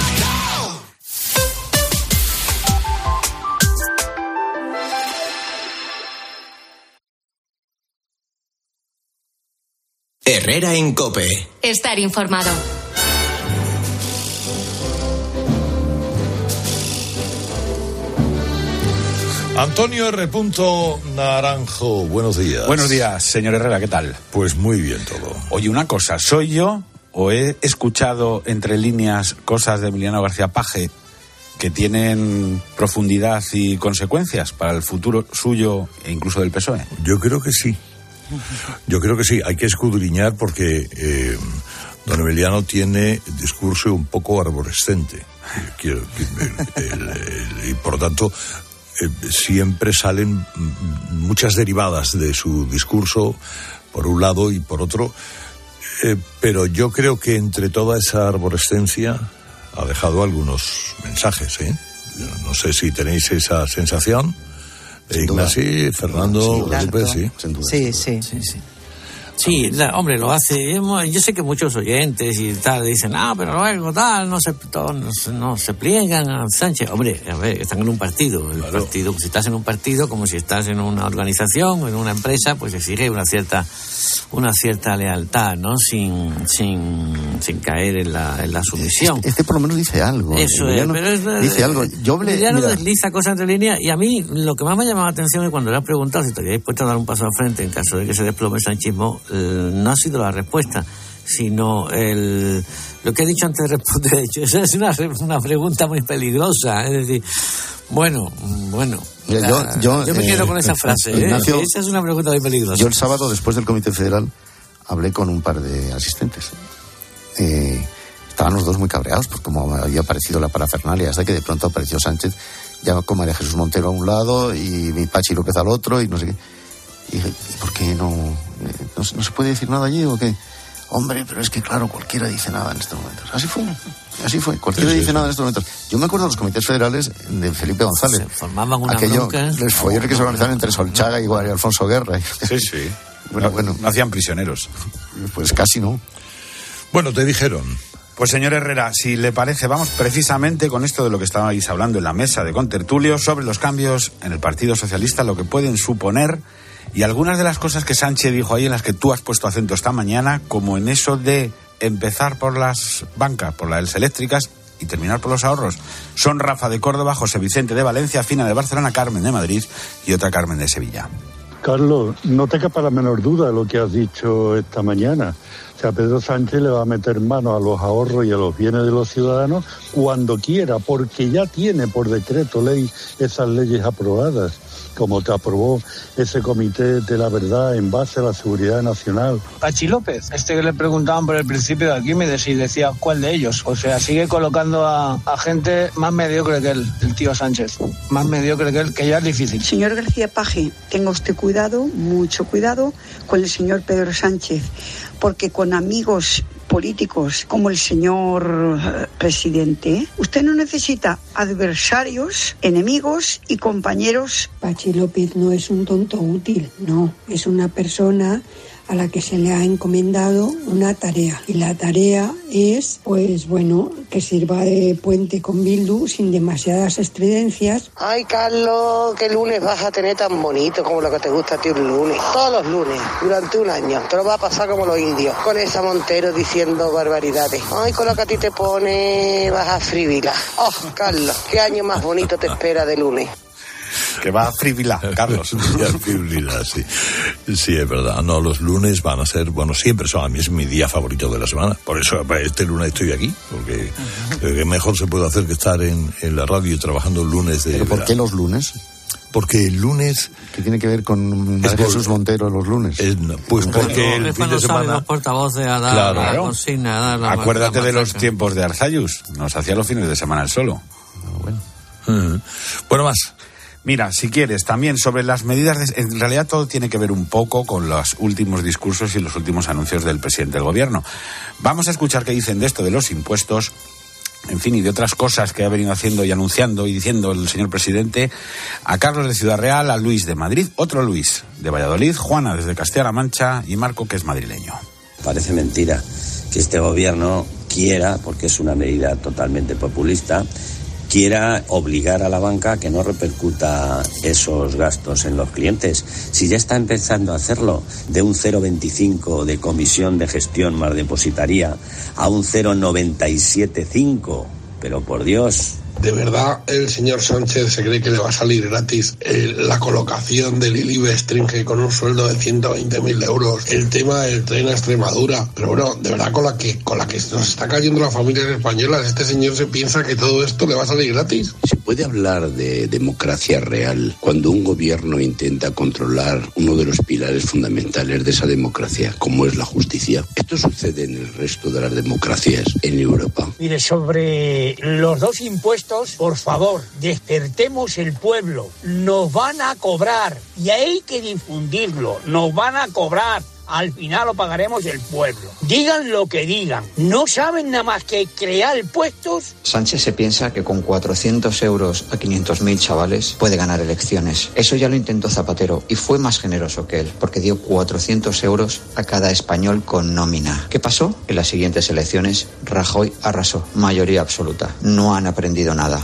Herrera en COPE. Estar informado. Antonio R. Naranjo, buenos días. Buenos días, señor Herrera, ¿qué tal? Pues muy bien todo. Oye, una cosa, ¿soy yo o he escuchado entre líneas cosas de Emiliano García Paje que tienen profundidad y consecuencias para el futuro suyo e incluso del PSOE? Yo creo que sí. Hay que escudriñar porque don Emiliano tiene discurso un poco arborescente. Y por lo tanto siempre salen muchas derivadas de su discurso por un lado y por otro, pero yo creo que entre toda esa arborescencia ha dejado algunos mensajes, ¿eh? No sé si tenéis esa sensación. Ignasi, Fernando, sí. Sí. Sí, hombre, lo hace. Yo sé que muchos oyentes y tal dicen, pero luego tal, no se pliegan a Sánchez. Hombre, a ver, están en un partido. El partido, si estás en un partido, como si estás en una organización o en una empresa, pues exige una cierta lealtad, ¿no? Sin caer en la sumisión. Este por lo menos dice algo. Eso es, pero dice algo. Emiliano desliza cosas entre líneas, y a mí lo que más me ha llamado la atención es cuando le has preguntado si te habías dispuesto a dar un paso al frente en caso de que se desplome el sanchismo. No ha sido la respuesta, sino lo que he dicho antes de responder. De hecho, esa es una pregunta muy peligrosa. Es decir, bueno. Yo me quedo con esa frase. Ignacio, esa es una pregunta muy peligrosa. Yo el sábado, después del Comité Federal, hablé con un par de asistentes. Estaban los dos muy cabreados, porque como había aparecido la parafernalia, hasta que de pronto apareció Sánchez, ya con María Jesús Montero a un lado y mi Pachi López al otro, y no sé qué. Y dije, ¿por qué no se puede decir nada allí o qué? Hombre, pero es que claro, cualquiera dice nada en estos momentos. Así fue. Cualquiera dice nada en estos momentos. Yo me acuerdo de los comités federales de Felipe González. Se formaban una los follones que se organizaban entre Solchaga y Alfonso Guerra. Sí. Bueno, no hacían prisioneros. Pues casi no. Bueno, te dijeron. Pues señor Herrera, si le parece, vamos precisamente con esto de lo que estabais hablando en la mesa de contertulio sobre los cambios en el Partido Socialista, lo que pueden suponer. Y algunas de las cosas que Sánchez dijo ahí, en las que tú has puesto acento esta mañana, como en eso de empezar por las bancas, por las eléctricas y terminar por los ahorros, son Rafa de Córdoba, José Vicente de Valencia, Fina de Barcelona, Carmen de Madrid y otra Carmen de Sevilla. Carlos, no te quepa la menor duda de lo que has dicho esta mañana. O sea, Pedro Sánchez le va a meter mano a los ahorros y a los bienes de los ciudadanos cuando quiera, porque ya tiene por decreto ley esas leyes aprobadas, como te aprobó ese comité de la verdad en base a la seguridad nacional. Pachi López, que le preguntaban por el principio de Arquímedes y decía cuál de ellos. O sea, sigue colocando a gente más mediocre que él, el tío Sánchez. Más mediocre que él, que ya es difícil. Señor García Paje, tenga usted cuidado, mucho cuidado con el señor Pedro Sánchez, porque con amigos políticos como el señor presidente, usted no necesita adversarios, enemigos y compañeros. Pachi López no es un tonto útil, no, es una persona a la que se le ha encomendado una tarea. Y la tarea es, pues bueno, que sirva de puente con Bildu sin demasiadas estridencias. Ay, Carlos, ¿qué lunes vas a tener tan bonito como lo que te gusta a ti un lunes? Todos los lunes, durante un año. Te lo va a pasar como los indios, con esa Montero diciendo barbaridades. Ay, con lo que a ti te pone vas a frivilar. Oh, Carlos, ¿qué año más bonito te espera de lunes? Que va a frivilar, Carlos. Sí, es verdad. No, los lunes van a ser, siempre son, a mí es mi día favorito de la semana. Por eso este lunes estoy aquí, porque ¿qué mejor se puede hacer que estar en la radio trabajando el lunes de ¿Pero por qué los lunes? Porque el lunes... ¿Qué tiene que ver con Jesús Montero los lunes? Pues porque el fin de semana... los portavoces a dar la consigna. Acuérdate de los tiempos de Arzayus. Nos hacía los fines de semana él solo. Bueno, más... Mira, si quieres, también sobre las medidas... En realidad todo tiene que ver un poco con los últimos discursos y los últimos anuncios del presidente del gobierno. Vamos a escuchar qué dicen de esto de los impuestos, en fin, y de otras cosas que ha venido haciendo y anunciando y diciendo el señor presidente, a Carlos de Ciudad Real, a Luis de Madrid, otro Luis de Valladolid, Juana desde Castilla-La Mancha y Marco, que es madrileño. Parece mentira que este gobierno quiera, porque es una medida totalmente populista, quiera obligar a la banca a que no repercuta esos gastos en los clientes. Si ya está empezando a hacerlo, de un 0,25 de comisión de gestión más depositaría a un 0,975, pero por Dios... ¿De verdad el señor Sánchez se cree que le va a salir gratis la colocación del ILIB Stringe con un sueldo de 120.000 euros? El tema del tren a Extremadura. Pero bueno, de verdad con la que nos está cayendo las familias españolas, este señor se piensa que todo esto le va a salir gratis. ¿Se puede hablar de democracia real cuando un gobierno intenta controlar uno de los pilares fundamentales de esa democracia, como es la justicia? Esto sucede en el resto de las democracias en Europa. Mire, sobre los dos impuestos, por favor, despertemos el pueblo. Nos van a cobrar y hay que difundirlo. Nos van a cobrar. al final lo pagaremos el pueblo. Digan lo que digan, no saben nada más que crear puestos. Sánchez se piensa que con 400 euros a 500.000 chavales puede ganar elecciones. Eso ya lo intentó Zapatero y fue más generoso que él, porque dio 400 euros a cada español con nómina. ¿Qué pasó? En las siguientes elecciones, Rajoy arrasó, mayoría absoluta. No han aprendido nada.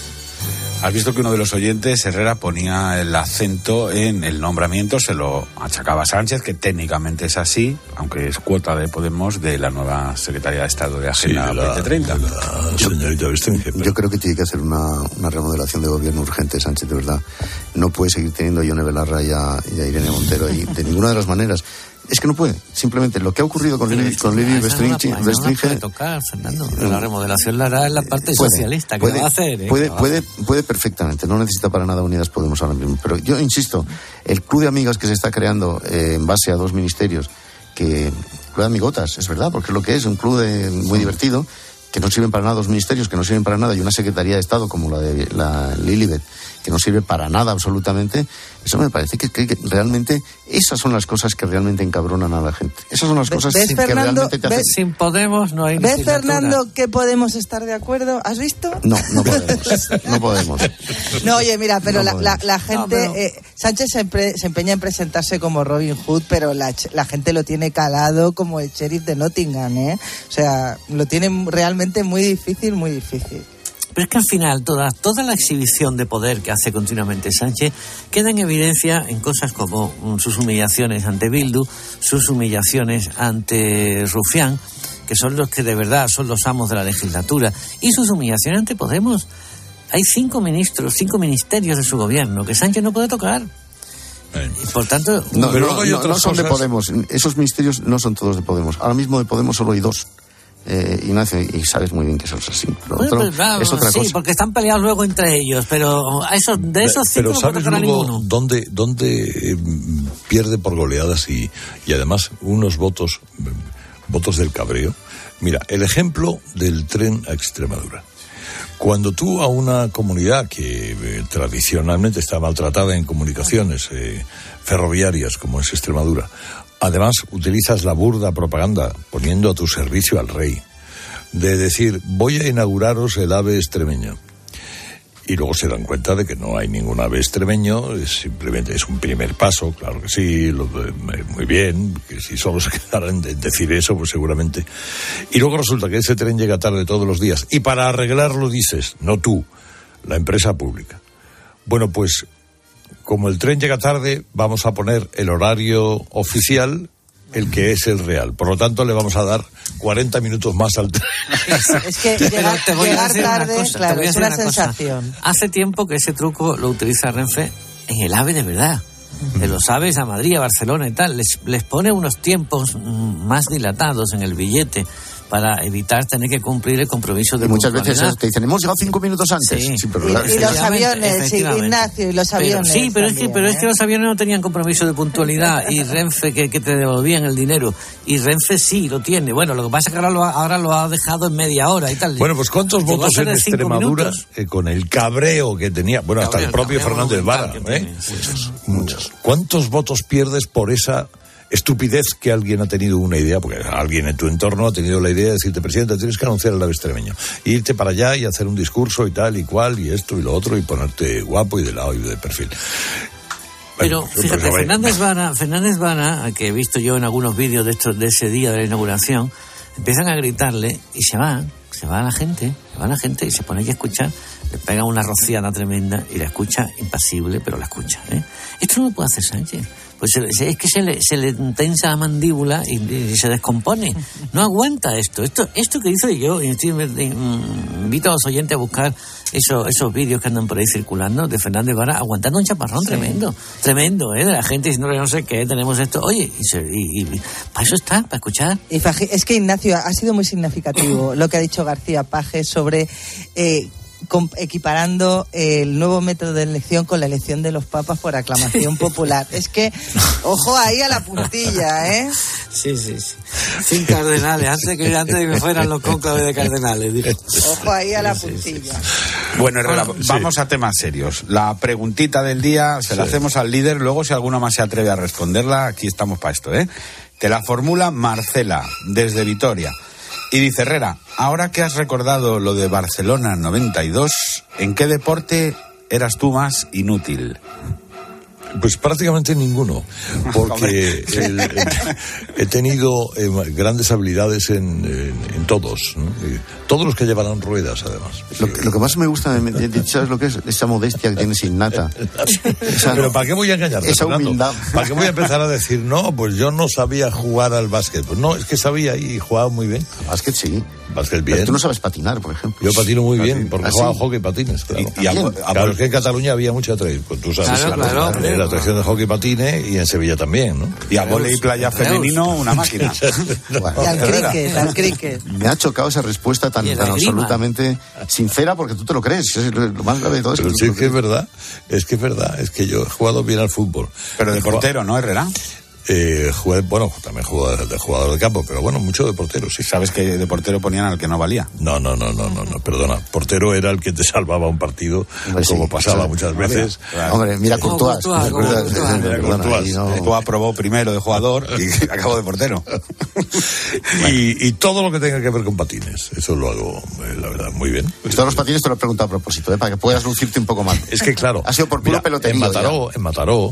Has visto que uno de los oyentes, Herrera, ponía el acento en el nombramiento, se lo achacaba a Sánchez, que técnicamente es así, aunque es cuota de Podemos, de la nueva secretaria de Estado de Agenda 2030. Señorita Bestringe. Yo creo que tiene que hacer una remodelación de gobierno urgente, Sánchez, de verdad. No puede seguir teniendo a Ione Belarra y a Irene Montero ahí, de ninguna de las maneras. Es que no puede. Simplemente lo que ha ocurrido con Lili Bestringe... No puede tocar, Fernando. La remodelación la hará en la parte socialista, que va a hacer. Puede perfectamente. No necesita para nada Unidas Podemos ahora mismo. Pero yo insisto, el club de amigas que se está creando en base a dos ministerios, club de amigotas, es verdad, porque es lo que es, un club muy divertido, que no sirven para nada, dos ministerios que no sirven para nada, y una Secretaría de Estado como la de la Lilibet, que no sirve para nada absolutamente. Eso me parece que realmente esas son las cosas que realmente encabronan a la gente. Esas son las cosas que realmente te hacen... Sin Podemos no hay ¿Ves, Fernando, que podemos estar de acuerdo? ¿Has visto? No podemos. No, oye, mira, pero la gente... Sánchez se empeña en presentarse como Robin Hood, pero la gente lo tiene calado como el sheriff de Nottingham, ¿eh? O sea, lo tiene realmente muy difícil, muy difícil. Pero es que al final toda la exhibición de poder que hace continuamente Sánchez queda en evidencia en cosas como sus humillaciones ante Bildu, sus humillaciones ante Rufián, que son los que de verdad son los amos de la legislatura, y sus humillaciones ante Podemos. Hay 5 ministerios de su gobierno que Sánchez no puede tocar. Y por tanto... No son de Podemos. Esos ministerios no son todos de Podemos. Ahora mismo de Podemos solo hay 2. Ignacio, y sabes muy bien que eso es así. Es otra cosa. Porque están peleados luego entre ellos, pero de esos 5 no puede tocar ninguno. ¿Dónde pierde por goleadas y además unos votos del cabreo? Mira, el ejemplo del tren a Extremadura. Cuando tú a una comunidad que tradicionalmente está maltratada en comunicaciones ferroviarias, como es Extremadura, además utilizas la burda propaganda poniendo a tu servicio al rey, de decir, voy a inauguraros el AVE extremeño. Y luego se dan cuenta de que no hay ningún AVE extremeño, simplemente es un primer paso, claro que sí, muy bien, que si solo se quedaran de decir eso, pues seguramente. Y luego resulta que ese tren llega tarde todos los días, y para arreglarlo dices, no tú, la empresa pública. Bueno, pues como el tren llega tarde, vamos a poner el horario oficial, el que es el real. Por lo tanto, le vamos a dar 40 minutos más al tren. Es que llegar tarde, claro, es una sensación. Hace tiempo que ese truco lo utiliza Renfe en el AVE de verdad. De los AVEs a Madrid, a Barcelona y tal. Les pone unos tiempos más dilatados en el billete para evitar tener que cumplir el compromiso de muchas veces te dicen, hemos llegado 5 minutos antes. Sí, y los aviones, Ignacio, y los aviones. Pero es que los aviones no tenían compromiso de puntualidad y Renfe que te devolvían el dinero. Y Renfe sí lo tiene. Bueno, lo que pasa es que ahora lo ha dejado en media hora y tal. Bueno, pues ¿cuántos votos en Extremadura con el cabreo que tenía? Bueno, hasta el propio Fernández Vara. Muchos. ¿Cuántos votos pierdes por esa estupidez que alguien ha tenido una idea? Porque alguien en tu entorno ha tenido la idea de decirte, presidente, tienes que anunciar el AVE extremeño, irte para allá y hacer un discurso y tal y cual y esto y lo otro y ponerte guapo y de lado y de perfil. Pero fíjate, Fernández Vara, que he visto yo en algunos vídeos de ese día de la inauguración, empiezan a gritarle y se va la gente y se pone a escuchar, le pega una rociada tremenda y la escucha impasible, pero la escucha, ¿eh? Esto no lo puede hacer Sánchez. Pues es que se le tensa la mandíbula y se descompone. No aguanta esto. Esto que hizo yo, invito a los oyentes a buscar esos vídeos que andan por ahí circulando de Fernández Vara aguantando un chaparrón tremendo, de la gente diciendo no sé qué, tenemos esto. Oye, y para eso está, para escuchar. Es que, Ignacio, ha sido muy significativo lo que ha dicho García Paje sobre equiparando el nuevo método de elección con la elección de los papas por aclamación popular. Es que, ojo ahí a la puntilla, ¿eh? Sí. Sin cardenales, antes de que fueran los cónclaves de cardenales. Dijo. Ojo ahí a la puntilla. Bueno, Herrera, vamos a temas serios. La preguntita del día se la hacemos al líder, luego si alguno más se atreve a responderla, aquí estamos para esto, ¿eh? Te la formula Marcela, desde Vitoria. Y dice, Herrera, ahora que has recordado lo de Barcelona 92, ¿en qué deporte eras tú más inútil? Pues prácticamente ninguno, porque he tenido grandes habilidades en todos, ¿no? Todos los que llevaron ruedas, además. Lo que más me gusta, ¿sabes lo que es? Esa modestia que tienes innata. Pero ¿para qué voy a engañarte? Esa humildad. ¿Para qué voy a empezar a decir, no, pues yo no sabía jugar al básquet? Pues no, es que sabía y jugaba muy bien. Básquet sí. Básquet bien. Pero tú no sabes patinar, por ejemplo. Yo patino muy bien, porque jugaba hockey y patines, claro. Claro, es que en Cataluña había mucha tradición, pues tú sabes. Claro. La tradición de hockey y patines, y en Sevilla también, ¿no? Y a vóley y playa femenino, una máquina. Y al cricket. Me ha chocado esa respuesta tan absolutamente sincera, porque tú te lo crees. Es lo más grave de todo eso. Pero sí, es que es verdad. Es que yo he jugado bien al fútbol. Pero de portero, ¿no, Herrera? También jugué de jugador de campo, pero bueno, mucho de portero, sí. ¿Sabes que de portero ponían al que no valía? No, perdona. Portero era el que te salvaba un partido, como pasaba muchas veces. Claro. Hombre, mira Courtois. Courtois aprobó primero de jugador y acabó de portero. y todo lo que tenga que ver con patines, eso lo hago, la verdad, muy bien. Todos los patines te lo he preguntado a propósito, para que puedas lucirte un poco más. Es que claro. Ha sido por puro peloterío. En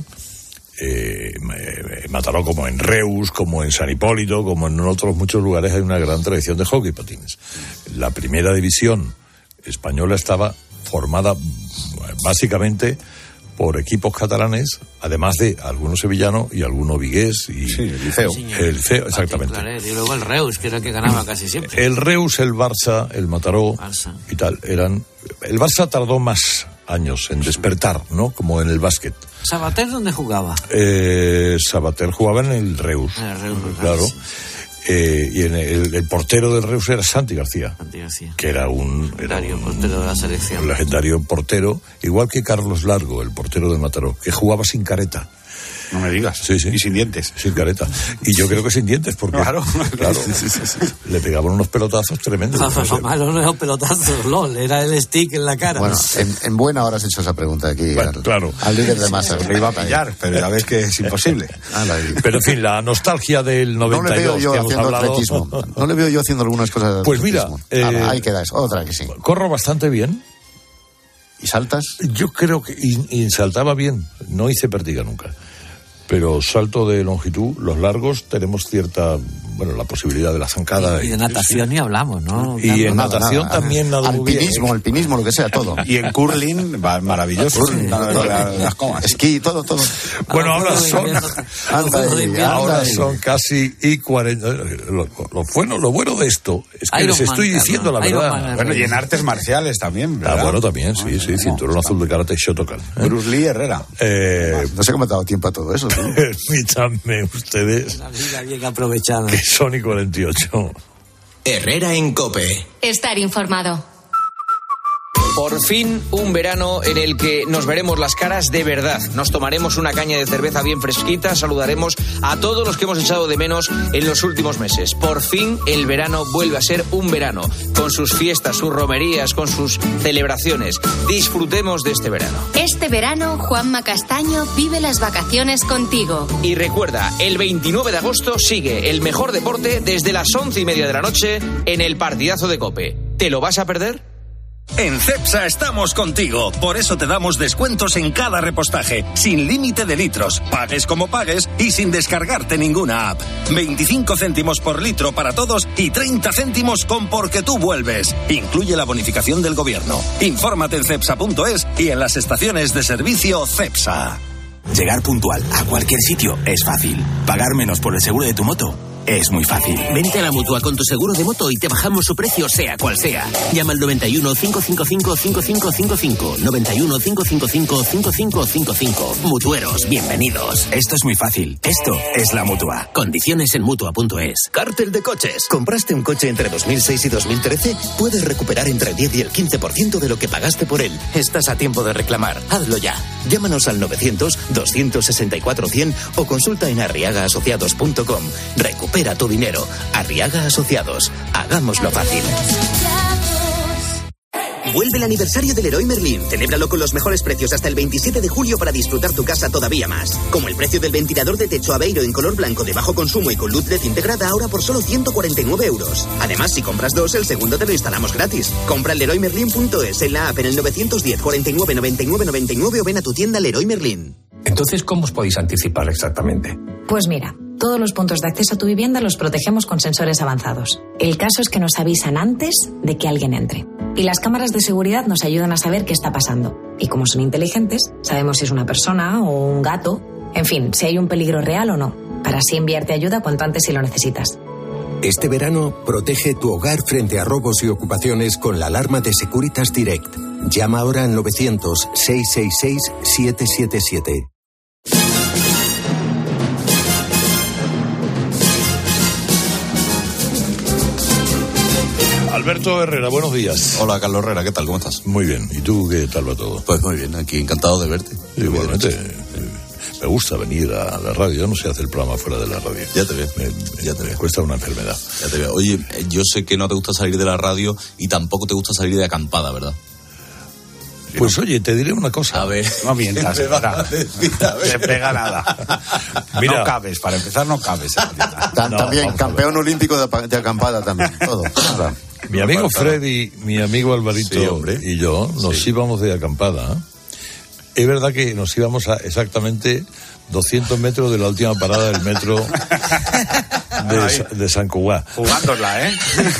Mataró, como en Reus, como en San Hipólito, como en otros muchos lugares, hay una gran tradición de hockey y patines. La primera división española estaba formada básicamente por equipos catalanes, además de algunos sevillanos y algunos vigués y el Liceo. El Liceo, exactamente. Y luego el Reus, que era el que ganaba casi siempre. El Reus, el Barça, el Mataró y tal, eran... El Barça tardó más años en despertar, ¿no? Como en el básquet. ¿Sabater dónde jugaba? Sabater jugaba en el Reus. Claro. Y el portero del Reus era Santi García. Que era un portero de la selección. Un legendario portero, igual que Carlos Largo, el portero de Mataró, que jugaba sin careta. No me digas. Sí. Y sin dientes. Sin careta. Y yo creo que sin dientes, porque... Claro. Sí. Le pegaban unos pelotazos tremendos. No, pelotazos, LOL. Era el stick en la cara. Bueno, en buena hora has hecho esa pregunta aquí. Claro. Al líder de masa. Le iba a pillar, pero ya ves que es imposible. Pero en fin, la nostalgia del 92 no le veo yo que hemos hablado... atletismo. No le veo yo haciendo algunas cosas de Pues mira... ahí queda eso. Otra que sí. Corro bastante bien. ¿Y saltas? Yo creo que... Y saltaba bien. No hice pértiga nunca. Pero salto de longitud, los largos, tenemos cierta, la posibilidad de la zancada. Y de natación ni hablamos, ¿no? Y en natación también nado muy bien. Alpinismo, lo que sea, todo. Y en curling, maravilloso. Esquí, todo. Bueno, ahora son casi y 40. Lo bueno de esto es que les estoy diciendo la verdad. Bueno, y en artes marciales también, ¿verdad? Bueno, también, sí, cinturón azul de karate Shotokan. Bruce Lee, Herrera. No sé cómo te ha dado tiempo a todo eso. Permítanme ustedes. Una vida bien aprovechada. Que son y 48. Herrera en COPE. Estar informado. Por fin, un verano en el que nos veremos las caras de verdad. Nos tomaremos una caña de cerveza bien fresquita, saludaremos a todos los que hemos echado de menos en los últimos meses. Por fin, el verano vuelve a ser un verano, con sus fiestas, sus romerías, con sus celebraciones. Disfrutemos de este verano. Este verano, Juanma Castaño vive las vacaciones contigo. Y recuerda, el 29 de agosto sigue el mejor deporte desde las 11:30 de la noche en el partidazo de COPE. ¿Te lo vas a perder? En Cepsa estamos contigo, por eso te damos descuentos en cada repostaje, sin límite de litros, pagues como pagues y sin descargarte ninguna app. 25 céntimos por litro para todos y 30 céntimos con Porque tú vuelves. Incluye la bonificación del gobierno. Infórmate en cepsa.es y en las estaciones de servicio Cepsa. Llegar puntual a cualquier sitio es fácil. Pagar menos por el seguro de tu moto Es muy fácil. Vente a la Mutua con tu seguro de moto y te bajamos su precio sea cual sea. Llama al 91 555 5555. 91 555 5555. Mutueros, bienvenidos. Esto es muy fácil. Esto es la Mutua. Condiciones en Mutua.es. Cártel de coches. ¿Compraste un coche entre 2006 y 2013? Puedes recuperar entre el 10 y el 15% de lo que pagaste por él. Estás a tiempo de reclamar. Hazlo ya. Llámanos al 900-264-100 o consulta en arriagaasociados.com. Recupera tu dinero. Arriaga Asociados. Hagámoslo fácil. Vuelve el aniversario del Leroy Merlin. Celébralo con los mejores precios hasta el 27 de julio para disfrutar tu casa todavía más. Como el precio del ventilador de techo Aveiro en color blanco de bajo consumo y con luz LED integrada ahora por solo 149 euros. Además, si compras dos, el segundo te lo instalamos gratis. Compra en LeroyMerlin.es, en la app, en el 910 49 99 99 o ven a tu tienda Leroy Merlin. Entonces, ¿cómo os podéis anticipar exactamente? Pues mira, todos los puntos de acceso a tu vivienda los protegemos con sensores avanzados. El caso es que nos avisan antes de que alguien entre. Y las cámaras de seguridad nos ayudan a saber qué está pasando. Y como son inteligentes, sabemos si es una persona o un gato. En fin, si hay un peligro real o no. Para así enviarte ayuda cuanto antes si lo necesitas. Este verano, protege tu hogar frente a robos y ocupaciones con la alarma de Securitas Direct. Llama ahora al 900-666-777. Alberto Herrera, buenos días. Hola, Carlos Herrera, ¿qué tal? ¿Cómo estás? Muy bien. ¿Y tú qué tal va todo? Pues muy bien, aquí encantado de verte. Igualmente. Me gusta venir a la radio. Yo no sé hacer el programa fuera de la radio. Ya te veo. Me cuesta una enfermedad. Ya te veo. Oye, yo sé que no te gusta salir de la radio y tampoco te gusta salir de acampada, ¿verdad? Pues oye, te diré una cosa. A ver. No mientas, ¿verdad? No te pega nada. Mira, no cabes, para empezar no cabes. También campeón olímpico de acampada también, todo. Mi amigo Freddy, mi amigo Alvarito y yo nos íbamos de acampada. Es verdad que nos íbamos a exactamente 200 metros de la última parada del metro de San Cugat. Jugándola, ¿eh?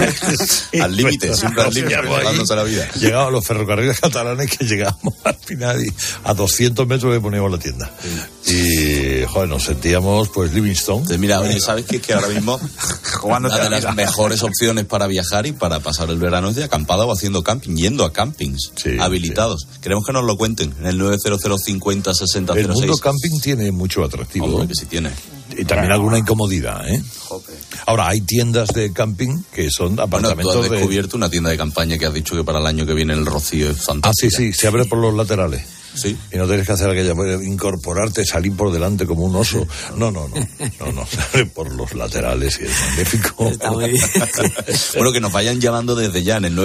Al límite, siempre al límite, jugándose la vida. Llegábamos a los ferrocarriles catalanes que llegábamos al final y a 200 metros le poníamos la tienda. Sí. Y, joder, nos sentíamos, pues, Livingstone. Entonces, mira, oye, ¿sabes qué? Que ahora mismo una de las mejores opciones para viajar y para pasar el verano es de acampada o haciendo camping, yendo a campings habilitados. Sí. Queremos que nos lo cuenten en el 900-50-6006. El mundo camping tiene mucho atractivo. Hombre, que sí tiene. Y también alguna incomodidad, ¿eh? Ahora, hay tiendas de camping que son apartamentos. Bueno, tú has descubierto una tienda de campaña que has dicho que para el año que viene el Rocío es fantástica. Ah, sí, se abre por los laterales. Sí. Y no tienes que hacer aquella, incorporarte, salir por delante como un oso. No, se abre por los laterales y es magnífico. Está muy bien. Bueno, que nos vayan llamando desde ya en el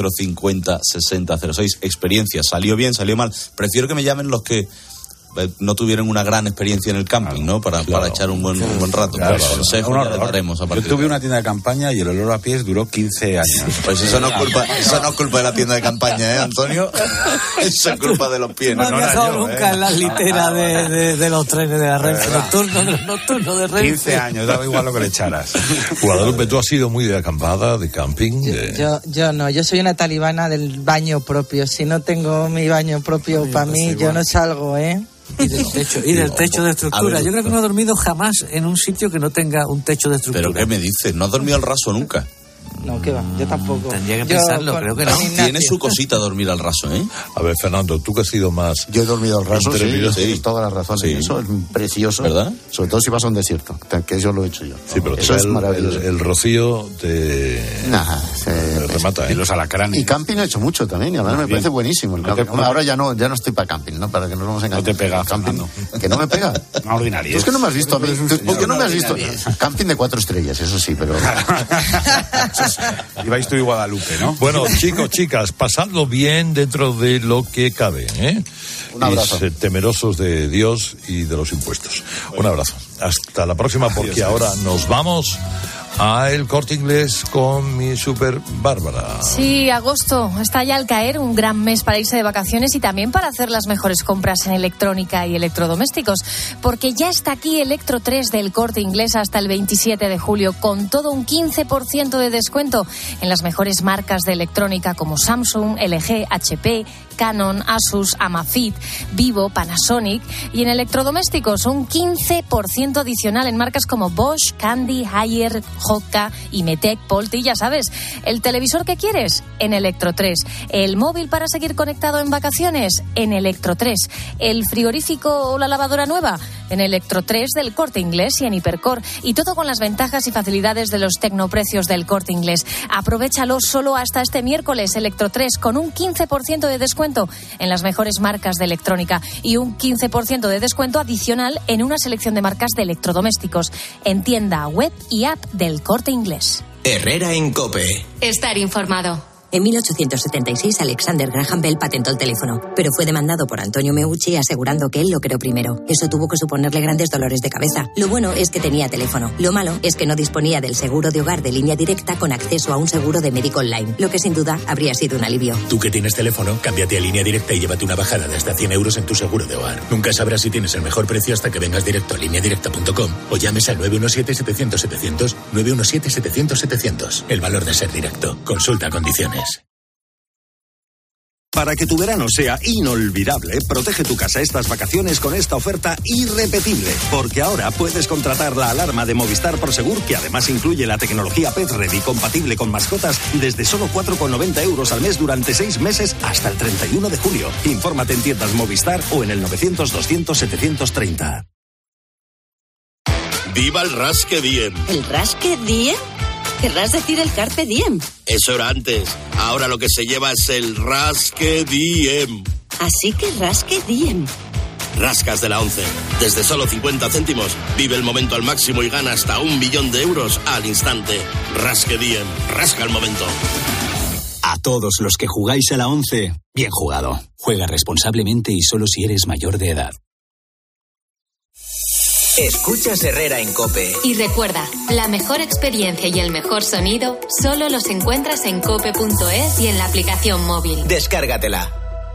900-50-6006. Experiencia, ¿salió bien, salió mal? Prefiero que me llamen los que no tuvieron una gran experiencia en el camping, ¿no? Para echar un buen rato. Claro, yo tuve una tienda de campaña y el olor a pies duró 15 años. Pues eso no es culpa de la tienda de campaña, ¿eh, Antonio? Eso es culpa de los pies. No me ha nunca en las literas de los trenes de la Renfe nocturno de Renfe. 15 años, daba igual lo que le echaras. Guadalupe, tú has sido muy de acampada, de camping. Yo no, yo soy una talibana del baño propio. Si no tengo mi baño propio para mí, yo no salgo, ¿eh? Y del techo de estructura. Yo creo que no he dormido jamás en un sitio que no tenga un techo de estructura. ¿Pero qué me dices? ¿No has dormido al raso nunca? No, ¿qué va? Yo tampoco. Tendría que pensarlo, creo que no. Tiene su cosita dormir al raso, ¿eh? A ver, Fernando, tú que has sido más... Yo he dormido al raso, sí, todas las razones. Sí. Eso es precioso. ¿Verdad? Sobre todo si vas a un desierto, que eso lo he hecho yo. Sí, pero eso es maravilloso. El rocío te remata, ¿eh? Y los alacranes. Y camping he hecho mucho también, y además me parece buenísimo. Ahora ya no estoy para camping, ¿no? Para que no nos engañemos. No te pega, camping. Que no me pega. Una ordinaria. Es que no me has visto a mí. ¿Por qué no me has visto? Camping de 4 estrellas, eso sí, pero... Ibais tú y Guadalupe, ¿no? Bueno, chicos, chicas, pasadlo bien dentro de lo que cabe, ¿eh? Un abrazo. Y temerosos de Dios y de los impuestos. Un abrazo. Hasta la próxima, porque ahora nos vamos a El Corte Inglés con mi super Bárbara. Sí, agosto está ya al caer, un gran mes para irse de vacaciones y también para hacer las mejores compras en electrónica y electrodomésticos, porque ya está aquí Electro 3 del Corte Inglés hasta el 27 de julio, con todo un 15% de descuento en las mejores marcas de electrónica como Samsung, LG, HP Canon, Asus, Amazfit, Vivo, Panasonic, y en electrodomésticos un 15% adicional en marcas como Bosch, Candy, Haier, Hoka, Imetec, Polti. Ya sabes, el televisor que quieres en Electro3, el móvil para seguir conectado en vacaciones en Electro3, el frigorífico o la lavadora nueva en Electro3 del Corte Inglés y en Hipercor, y todo con las ventajas y facilidades de los tecnoprecios del Corte Inglés. Aprovechalo solo hasta este miércoles. Electro3 con un 15% de descuento en las mejores marcas de electrónica y un 15% de descuento adicional en una selección de marcas de electrodomésticos en tienda, web y app del Corte Inglés. Herrera en COPE. Estar informado. En 1876, Alexander Graham Bell patentó el teléfono, pero fue demandado por Antonio Meucci asegurando que él lo creó primero. Eso tuvo que suponerle grandes dolores de cabeza. Lo bueno es que tenía teléfono. Lo malo es que no disponía del seguro de hogar de línea directa con acceso a un seguro de médico online, lo que sin duda habría sido un alivio. Tú que tienes teléfono, cámbiate a línea directa y llévate una bajada de hasta 100 euros en tu seguro de hogar. Nunca sabrás si tienes el mejor precio hasta que vengas directo a lineadirecta.com o llames al 917-700-700, 917-700-700. El valor de ser directo. Consulta condiciones. Para que tu verano sea inolvidable, protege tu casa estas vacaciones con esta oferta irrepetible. Porque ahora puedes contratar la alarma de Movistar Prosegur, que además incluye la tecnología Pet Ready compatible con mascotas, desde solo 4,90 euros al mes durante 6 meses hasta el 31 de julio. Infórmate en tiendas Movistar o en el 900-200-730. ¡Viva el Rasque Diem! ¿El Rasque Diem? ¿Querrás decir el Carpe Diem? Eso era antes. Ahora lo que se lleva es el Rasque Diem. Así que Rasque Diem. Rascas de la 11. Desde solo 50 céntimos, vive el momento al máximo y gana hasta 1 millón de euros al instante. Rasque Diem. Rasca el momento. A todos los que jugáis a la 11, bien jugado. Juega responsablemente y solo si eres mayor de edad. Escuchas Herrera en COPE. Y recuerda, la mejor experiencia y el mejor sonido solo los encuentras en cope.es y en la aplicación móvil. Descárgatela.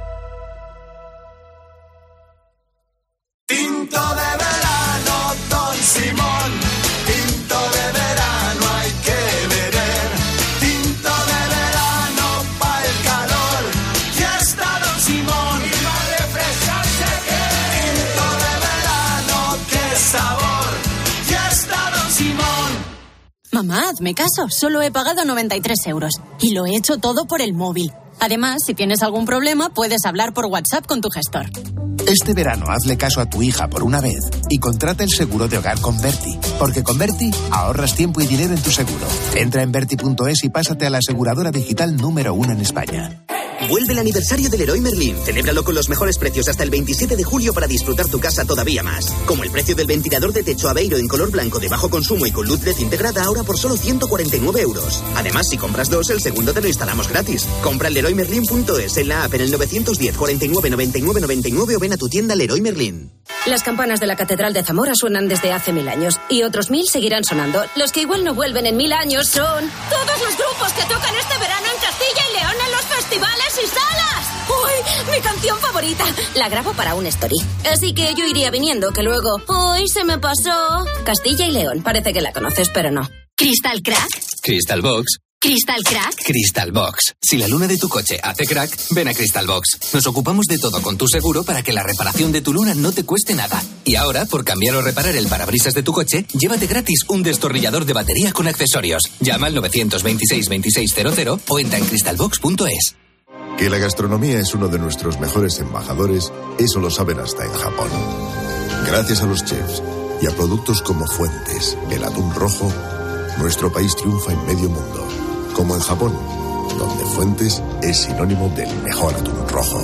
Tinto de verano, Don Simón. Tinto de verano hay que beber. Tinto de verano pa' el calor. Ya está Don Simón. Y va a refrescarse que. Tinto de verano, qué sabor. Ya está Don Simón. Mamá, hazme caso. Solo he pagado 93 euros. Y lo he hecho todo por el móvil. Además, si tienes algún problema, puedes hablar por WhatsApp con tu gestor. Este verano hazle caso a tu hija por una vez y contrata el seguro de hogar con Berti. Porque con Berti ahorras tiempo y dinero en tu seguro. Entra en Berti.es y pásate a la aseguradora digital número 1 en España. Vuelve el aniversario del Leroy Merlin. Celébralo con los mejores precios hasta el 27 de julio para disfrutar tu casa todavía más. Como el precio del ventilador de techo Aveiro en color blanco de bajo consumo y con luz LED integrada ahora por solo 149 euros. Además, si compras 2, el segundo te lo instalamos gratis. Compra en LeroyMerlin.es, en la app en el 910 49 99 99 o ven a tu tienda Leroy Merlin. Las campanas de la Catedral de Zamora suenan desde hace 1000 años y otros 1000 seguirán sonando. Los que igual no vuelven en 1000 años son todos los grupos que tocan este verano en Castilla y León en los festivales y salas. ¡Uy! Mi canción favorita. La grabo para un story. Así que yo iría viniendo, que luego... ¡Uy! Se me pasó. Castilla y León. Parece que la conoces, pero no. ¿Crystal Crack? Crystal Box. ¿Crystal Crack? Crystal Box. Si la luna de tu coche hace crack, ven a Crystal Box. Nos ocupamos de todo con tu seguro para que la reparación de tu luna no te cueste nada. Y ahora, por cambiar o reparar el parabrisas de tu coche, llévate gratis un destornillador de batería con accesorios. Llama al 926 2600 o entra en crystalbox.es. Que la gastronomía es uno de nuestros mejores embajadores, eso lo saben hasta en Japón. Gracias a los chefs y a productos como Fuentes, el atún rojo, nuestro país triunfa en medio mundo. Como en Japón, donde Fuentes es sinónimo del mejor atún rojo.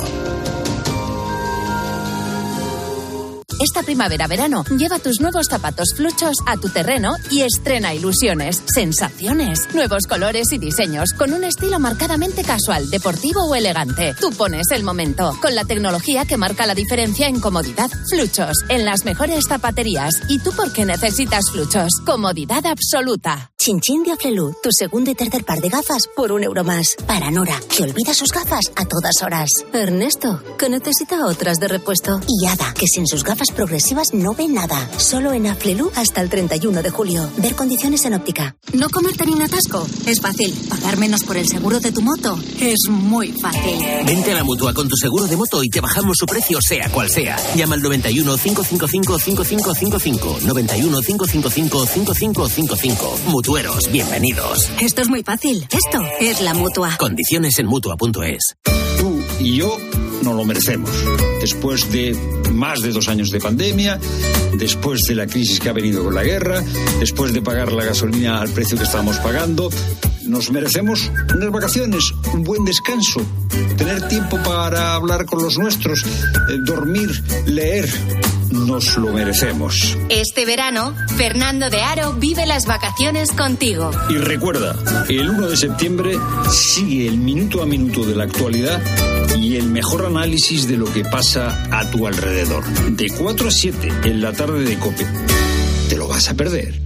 Esta primavera-verano, lleva tus nuevos zapatos fluchos a tu terreno y estrena ilusiones, sensaciones, nuevos colores y diseños, con un estilo marcadamente casual, deportivo o elegante. Tú pones el momento, con la tecnología que marca la diferencia en comodidad. Fluchos, en las mejores zapaterías. ¿Y tú por qué necesitas fluchos? Comodidad absoluta. Chin de Aflelu, tu segundo y tercer par de gafas por €1 más. Para Nora, que olvida sus gafas a todas horas. Ernesto, que necesita otras de repuesto. Y Ada, que sin sus gafas progresivas no ve nada. Solo en Aflelu hasta el 31 de julio. Ver condiciones en óptica. No comerte ni un atasco. Es fácil. Pagar menos por el seguro de tu moto. Es muy fácil. Vente a la Mutua con tu seguro de moto y te bajamos su precio sea cual sea. Llama al 91 555 5555. 91 555 5555. Mutueros, bienvenidos. Esto es muy fácil. Esto es la Mutua. Condiciones en Mutua.es. Tú y yo nos lo merecemos. Después de más de 2 años de pandemia, después de la crisis que ha venido con la guerra, después de pagar la gasolina al precio que estábamos pagando, nos merecemos unas vacaciones, un buen descanso, tener tiempo para hablar con los nuestros, dormir, leer. Nos lo merecemos. Este verano, Fernando de Aro vive las vacaciones contigo. Y recuerda, el 1 de septiembre sigue el minuto a minuto de la actualidad y el mejor análisis de lo que pasa a tu alrededor. De 4 a 7 en la tarde de COPE. ¿Te lo vas a perder?